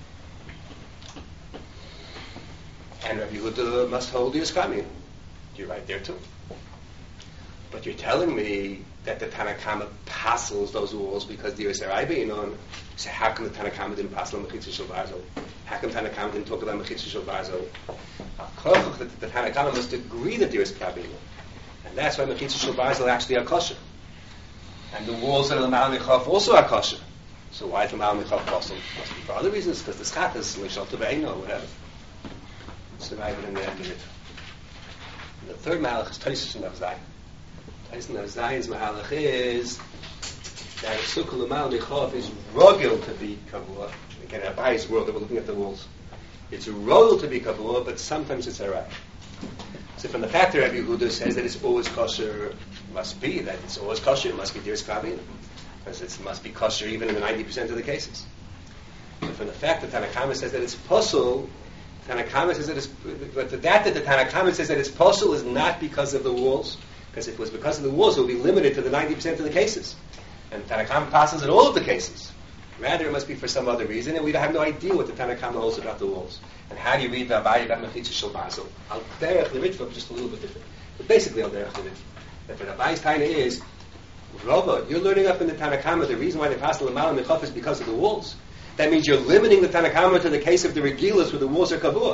And Rabbi Yehuda must hold Diras Kvavinon. You're right there too. But you're telling me that the Tanakama passes those rules because Diras Arai Ba'inon. So how come the Tanakama didn't pass on Mechitza Shel Barzel? How come Tanakama didn't talk about Mechitza Shel Barzel? The Tanakama must agree that Diras Kvavinon. And that's why Mechitza Shel Barzel actually are kosher. And the walls of the Malach Mechov also are kosher. So why is the Malach Mechov kosher? Must be for other reasons, because the schach is Lishal Tebeino or whatever. It's the right in the end of it. And the third Malach is Taisus and Daf Zayin. Taisus and Daf Zayin's Malach is that a Sukkah L'mal Mechov is rogil to be kavua. Again, in Abaye's world, we're looking at the walls. It's rogil to be kavua, but sometimes it's alright. So from the fact that Rabbi Yehuda says that it's always kosher, must be that it's always kosher. It must be Diras Kvavinon, because it must be kosher even in the 90% of the cases. But from the fact that Tanakama says that it's posel, Tanakama says that it's, but the Tanakama says that it's posel is not because of the walls, because if it was because of the walls, it would be limited to the 90% of the cases, and Tanakama passes in all of the cases. Rather, it must be for some other reason, and we have no idea what the Tanakama holds about the walls. And how do you read the Abaye about Mechitza Shel Barzel? Al derech l'ritva, just a little bit different, but basically al derech l'ritva. That the Abaye's taina is, Rava, you're learning up in the Tanakama the reason why they pass the L'mal Mechov is because of the walls. That means you're limiting the Tanakama to the case of the Regilas where the walls are kavua.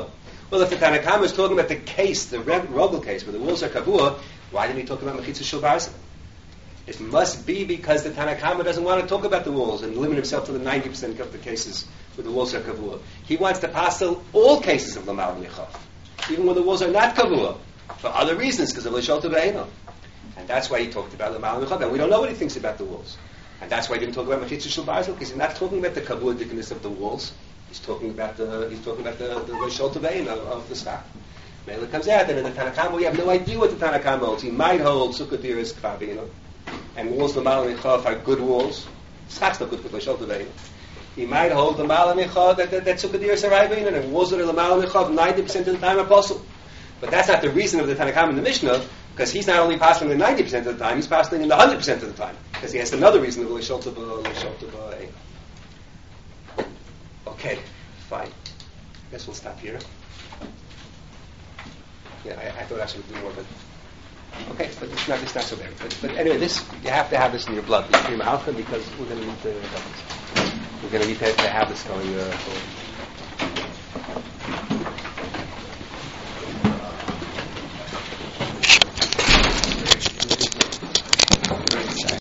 Well, if the Tanakama is talking about the case, the Rogel case, where the walls are kavua, why didn't he talk about Mechitzah Shel Barzel? It must be because the Tanakama doesn't want to talk about the walls and limit himself to the 90% of the cases where the walls are kavua. He wants to passel all cases of Lamal Nichav, even when the walls are not kavua, for other reasons, because of L'Sholta B'Eino. And that's why he talked about Lamal Nichav, and we don't know what he thinks about the walls. And that's why he didn't talk about Mechitzah Shel Barzel, because he's not talking about the kavua thickness of the walls. He's talking about the L'Sholta B'Eino of the stock. Mela comes out, and in the Tanakama we have no idea what the Tanakama holds. He might hold Sukkot is Kvav, and walls the Mal Nichav are good walls. Schach's not good for L'Sholta B'Eino. He might hold the Mal Nichav that Sukkot is Arayvin, and walls that are the Mal Nichav 90% of the time are possible. But that's not the reason of the Tanakama in the Mishnah, because he's not only passing in 90% of the time, he's passing in the 100% of the time, because he has another reason of L'Sholta B'Eino. Okay, fine. Guess we'll stop here. Yeah, I thought I should do more, but okay, but it's not so bad. But anyway, this you have to have this in your blood, your malcha, because we're going to need to have this going forward.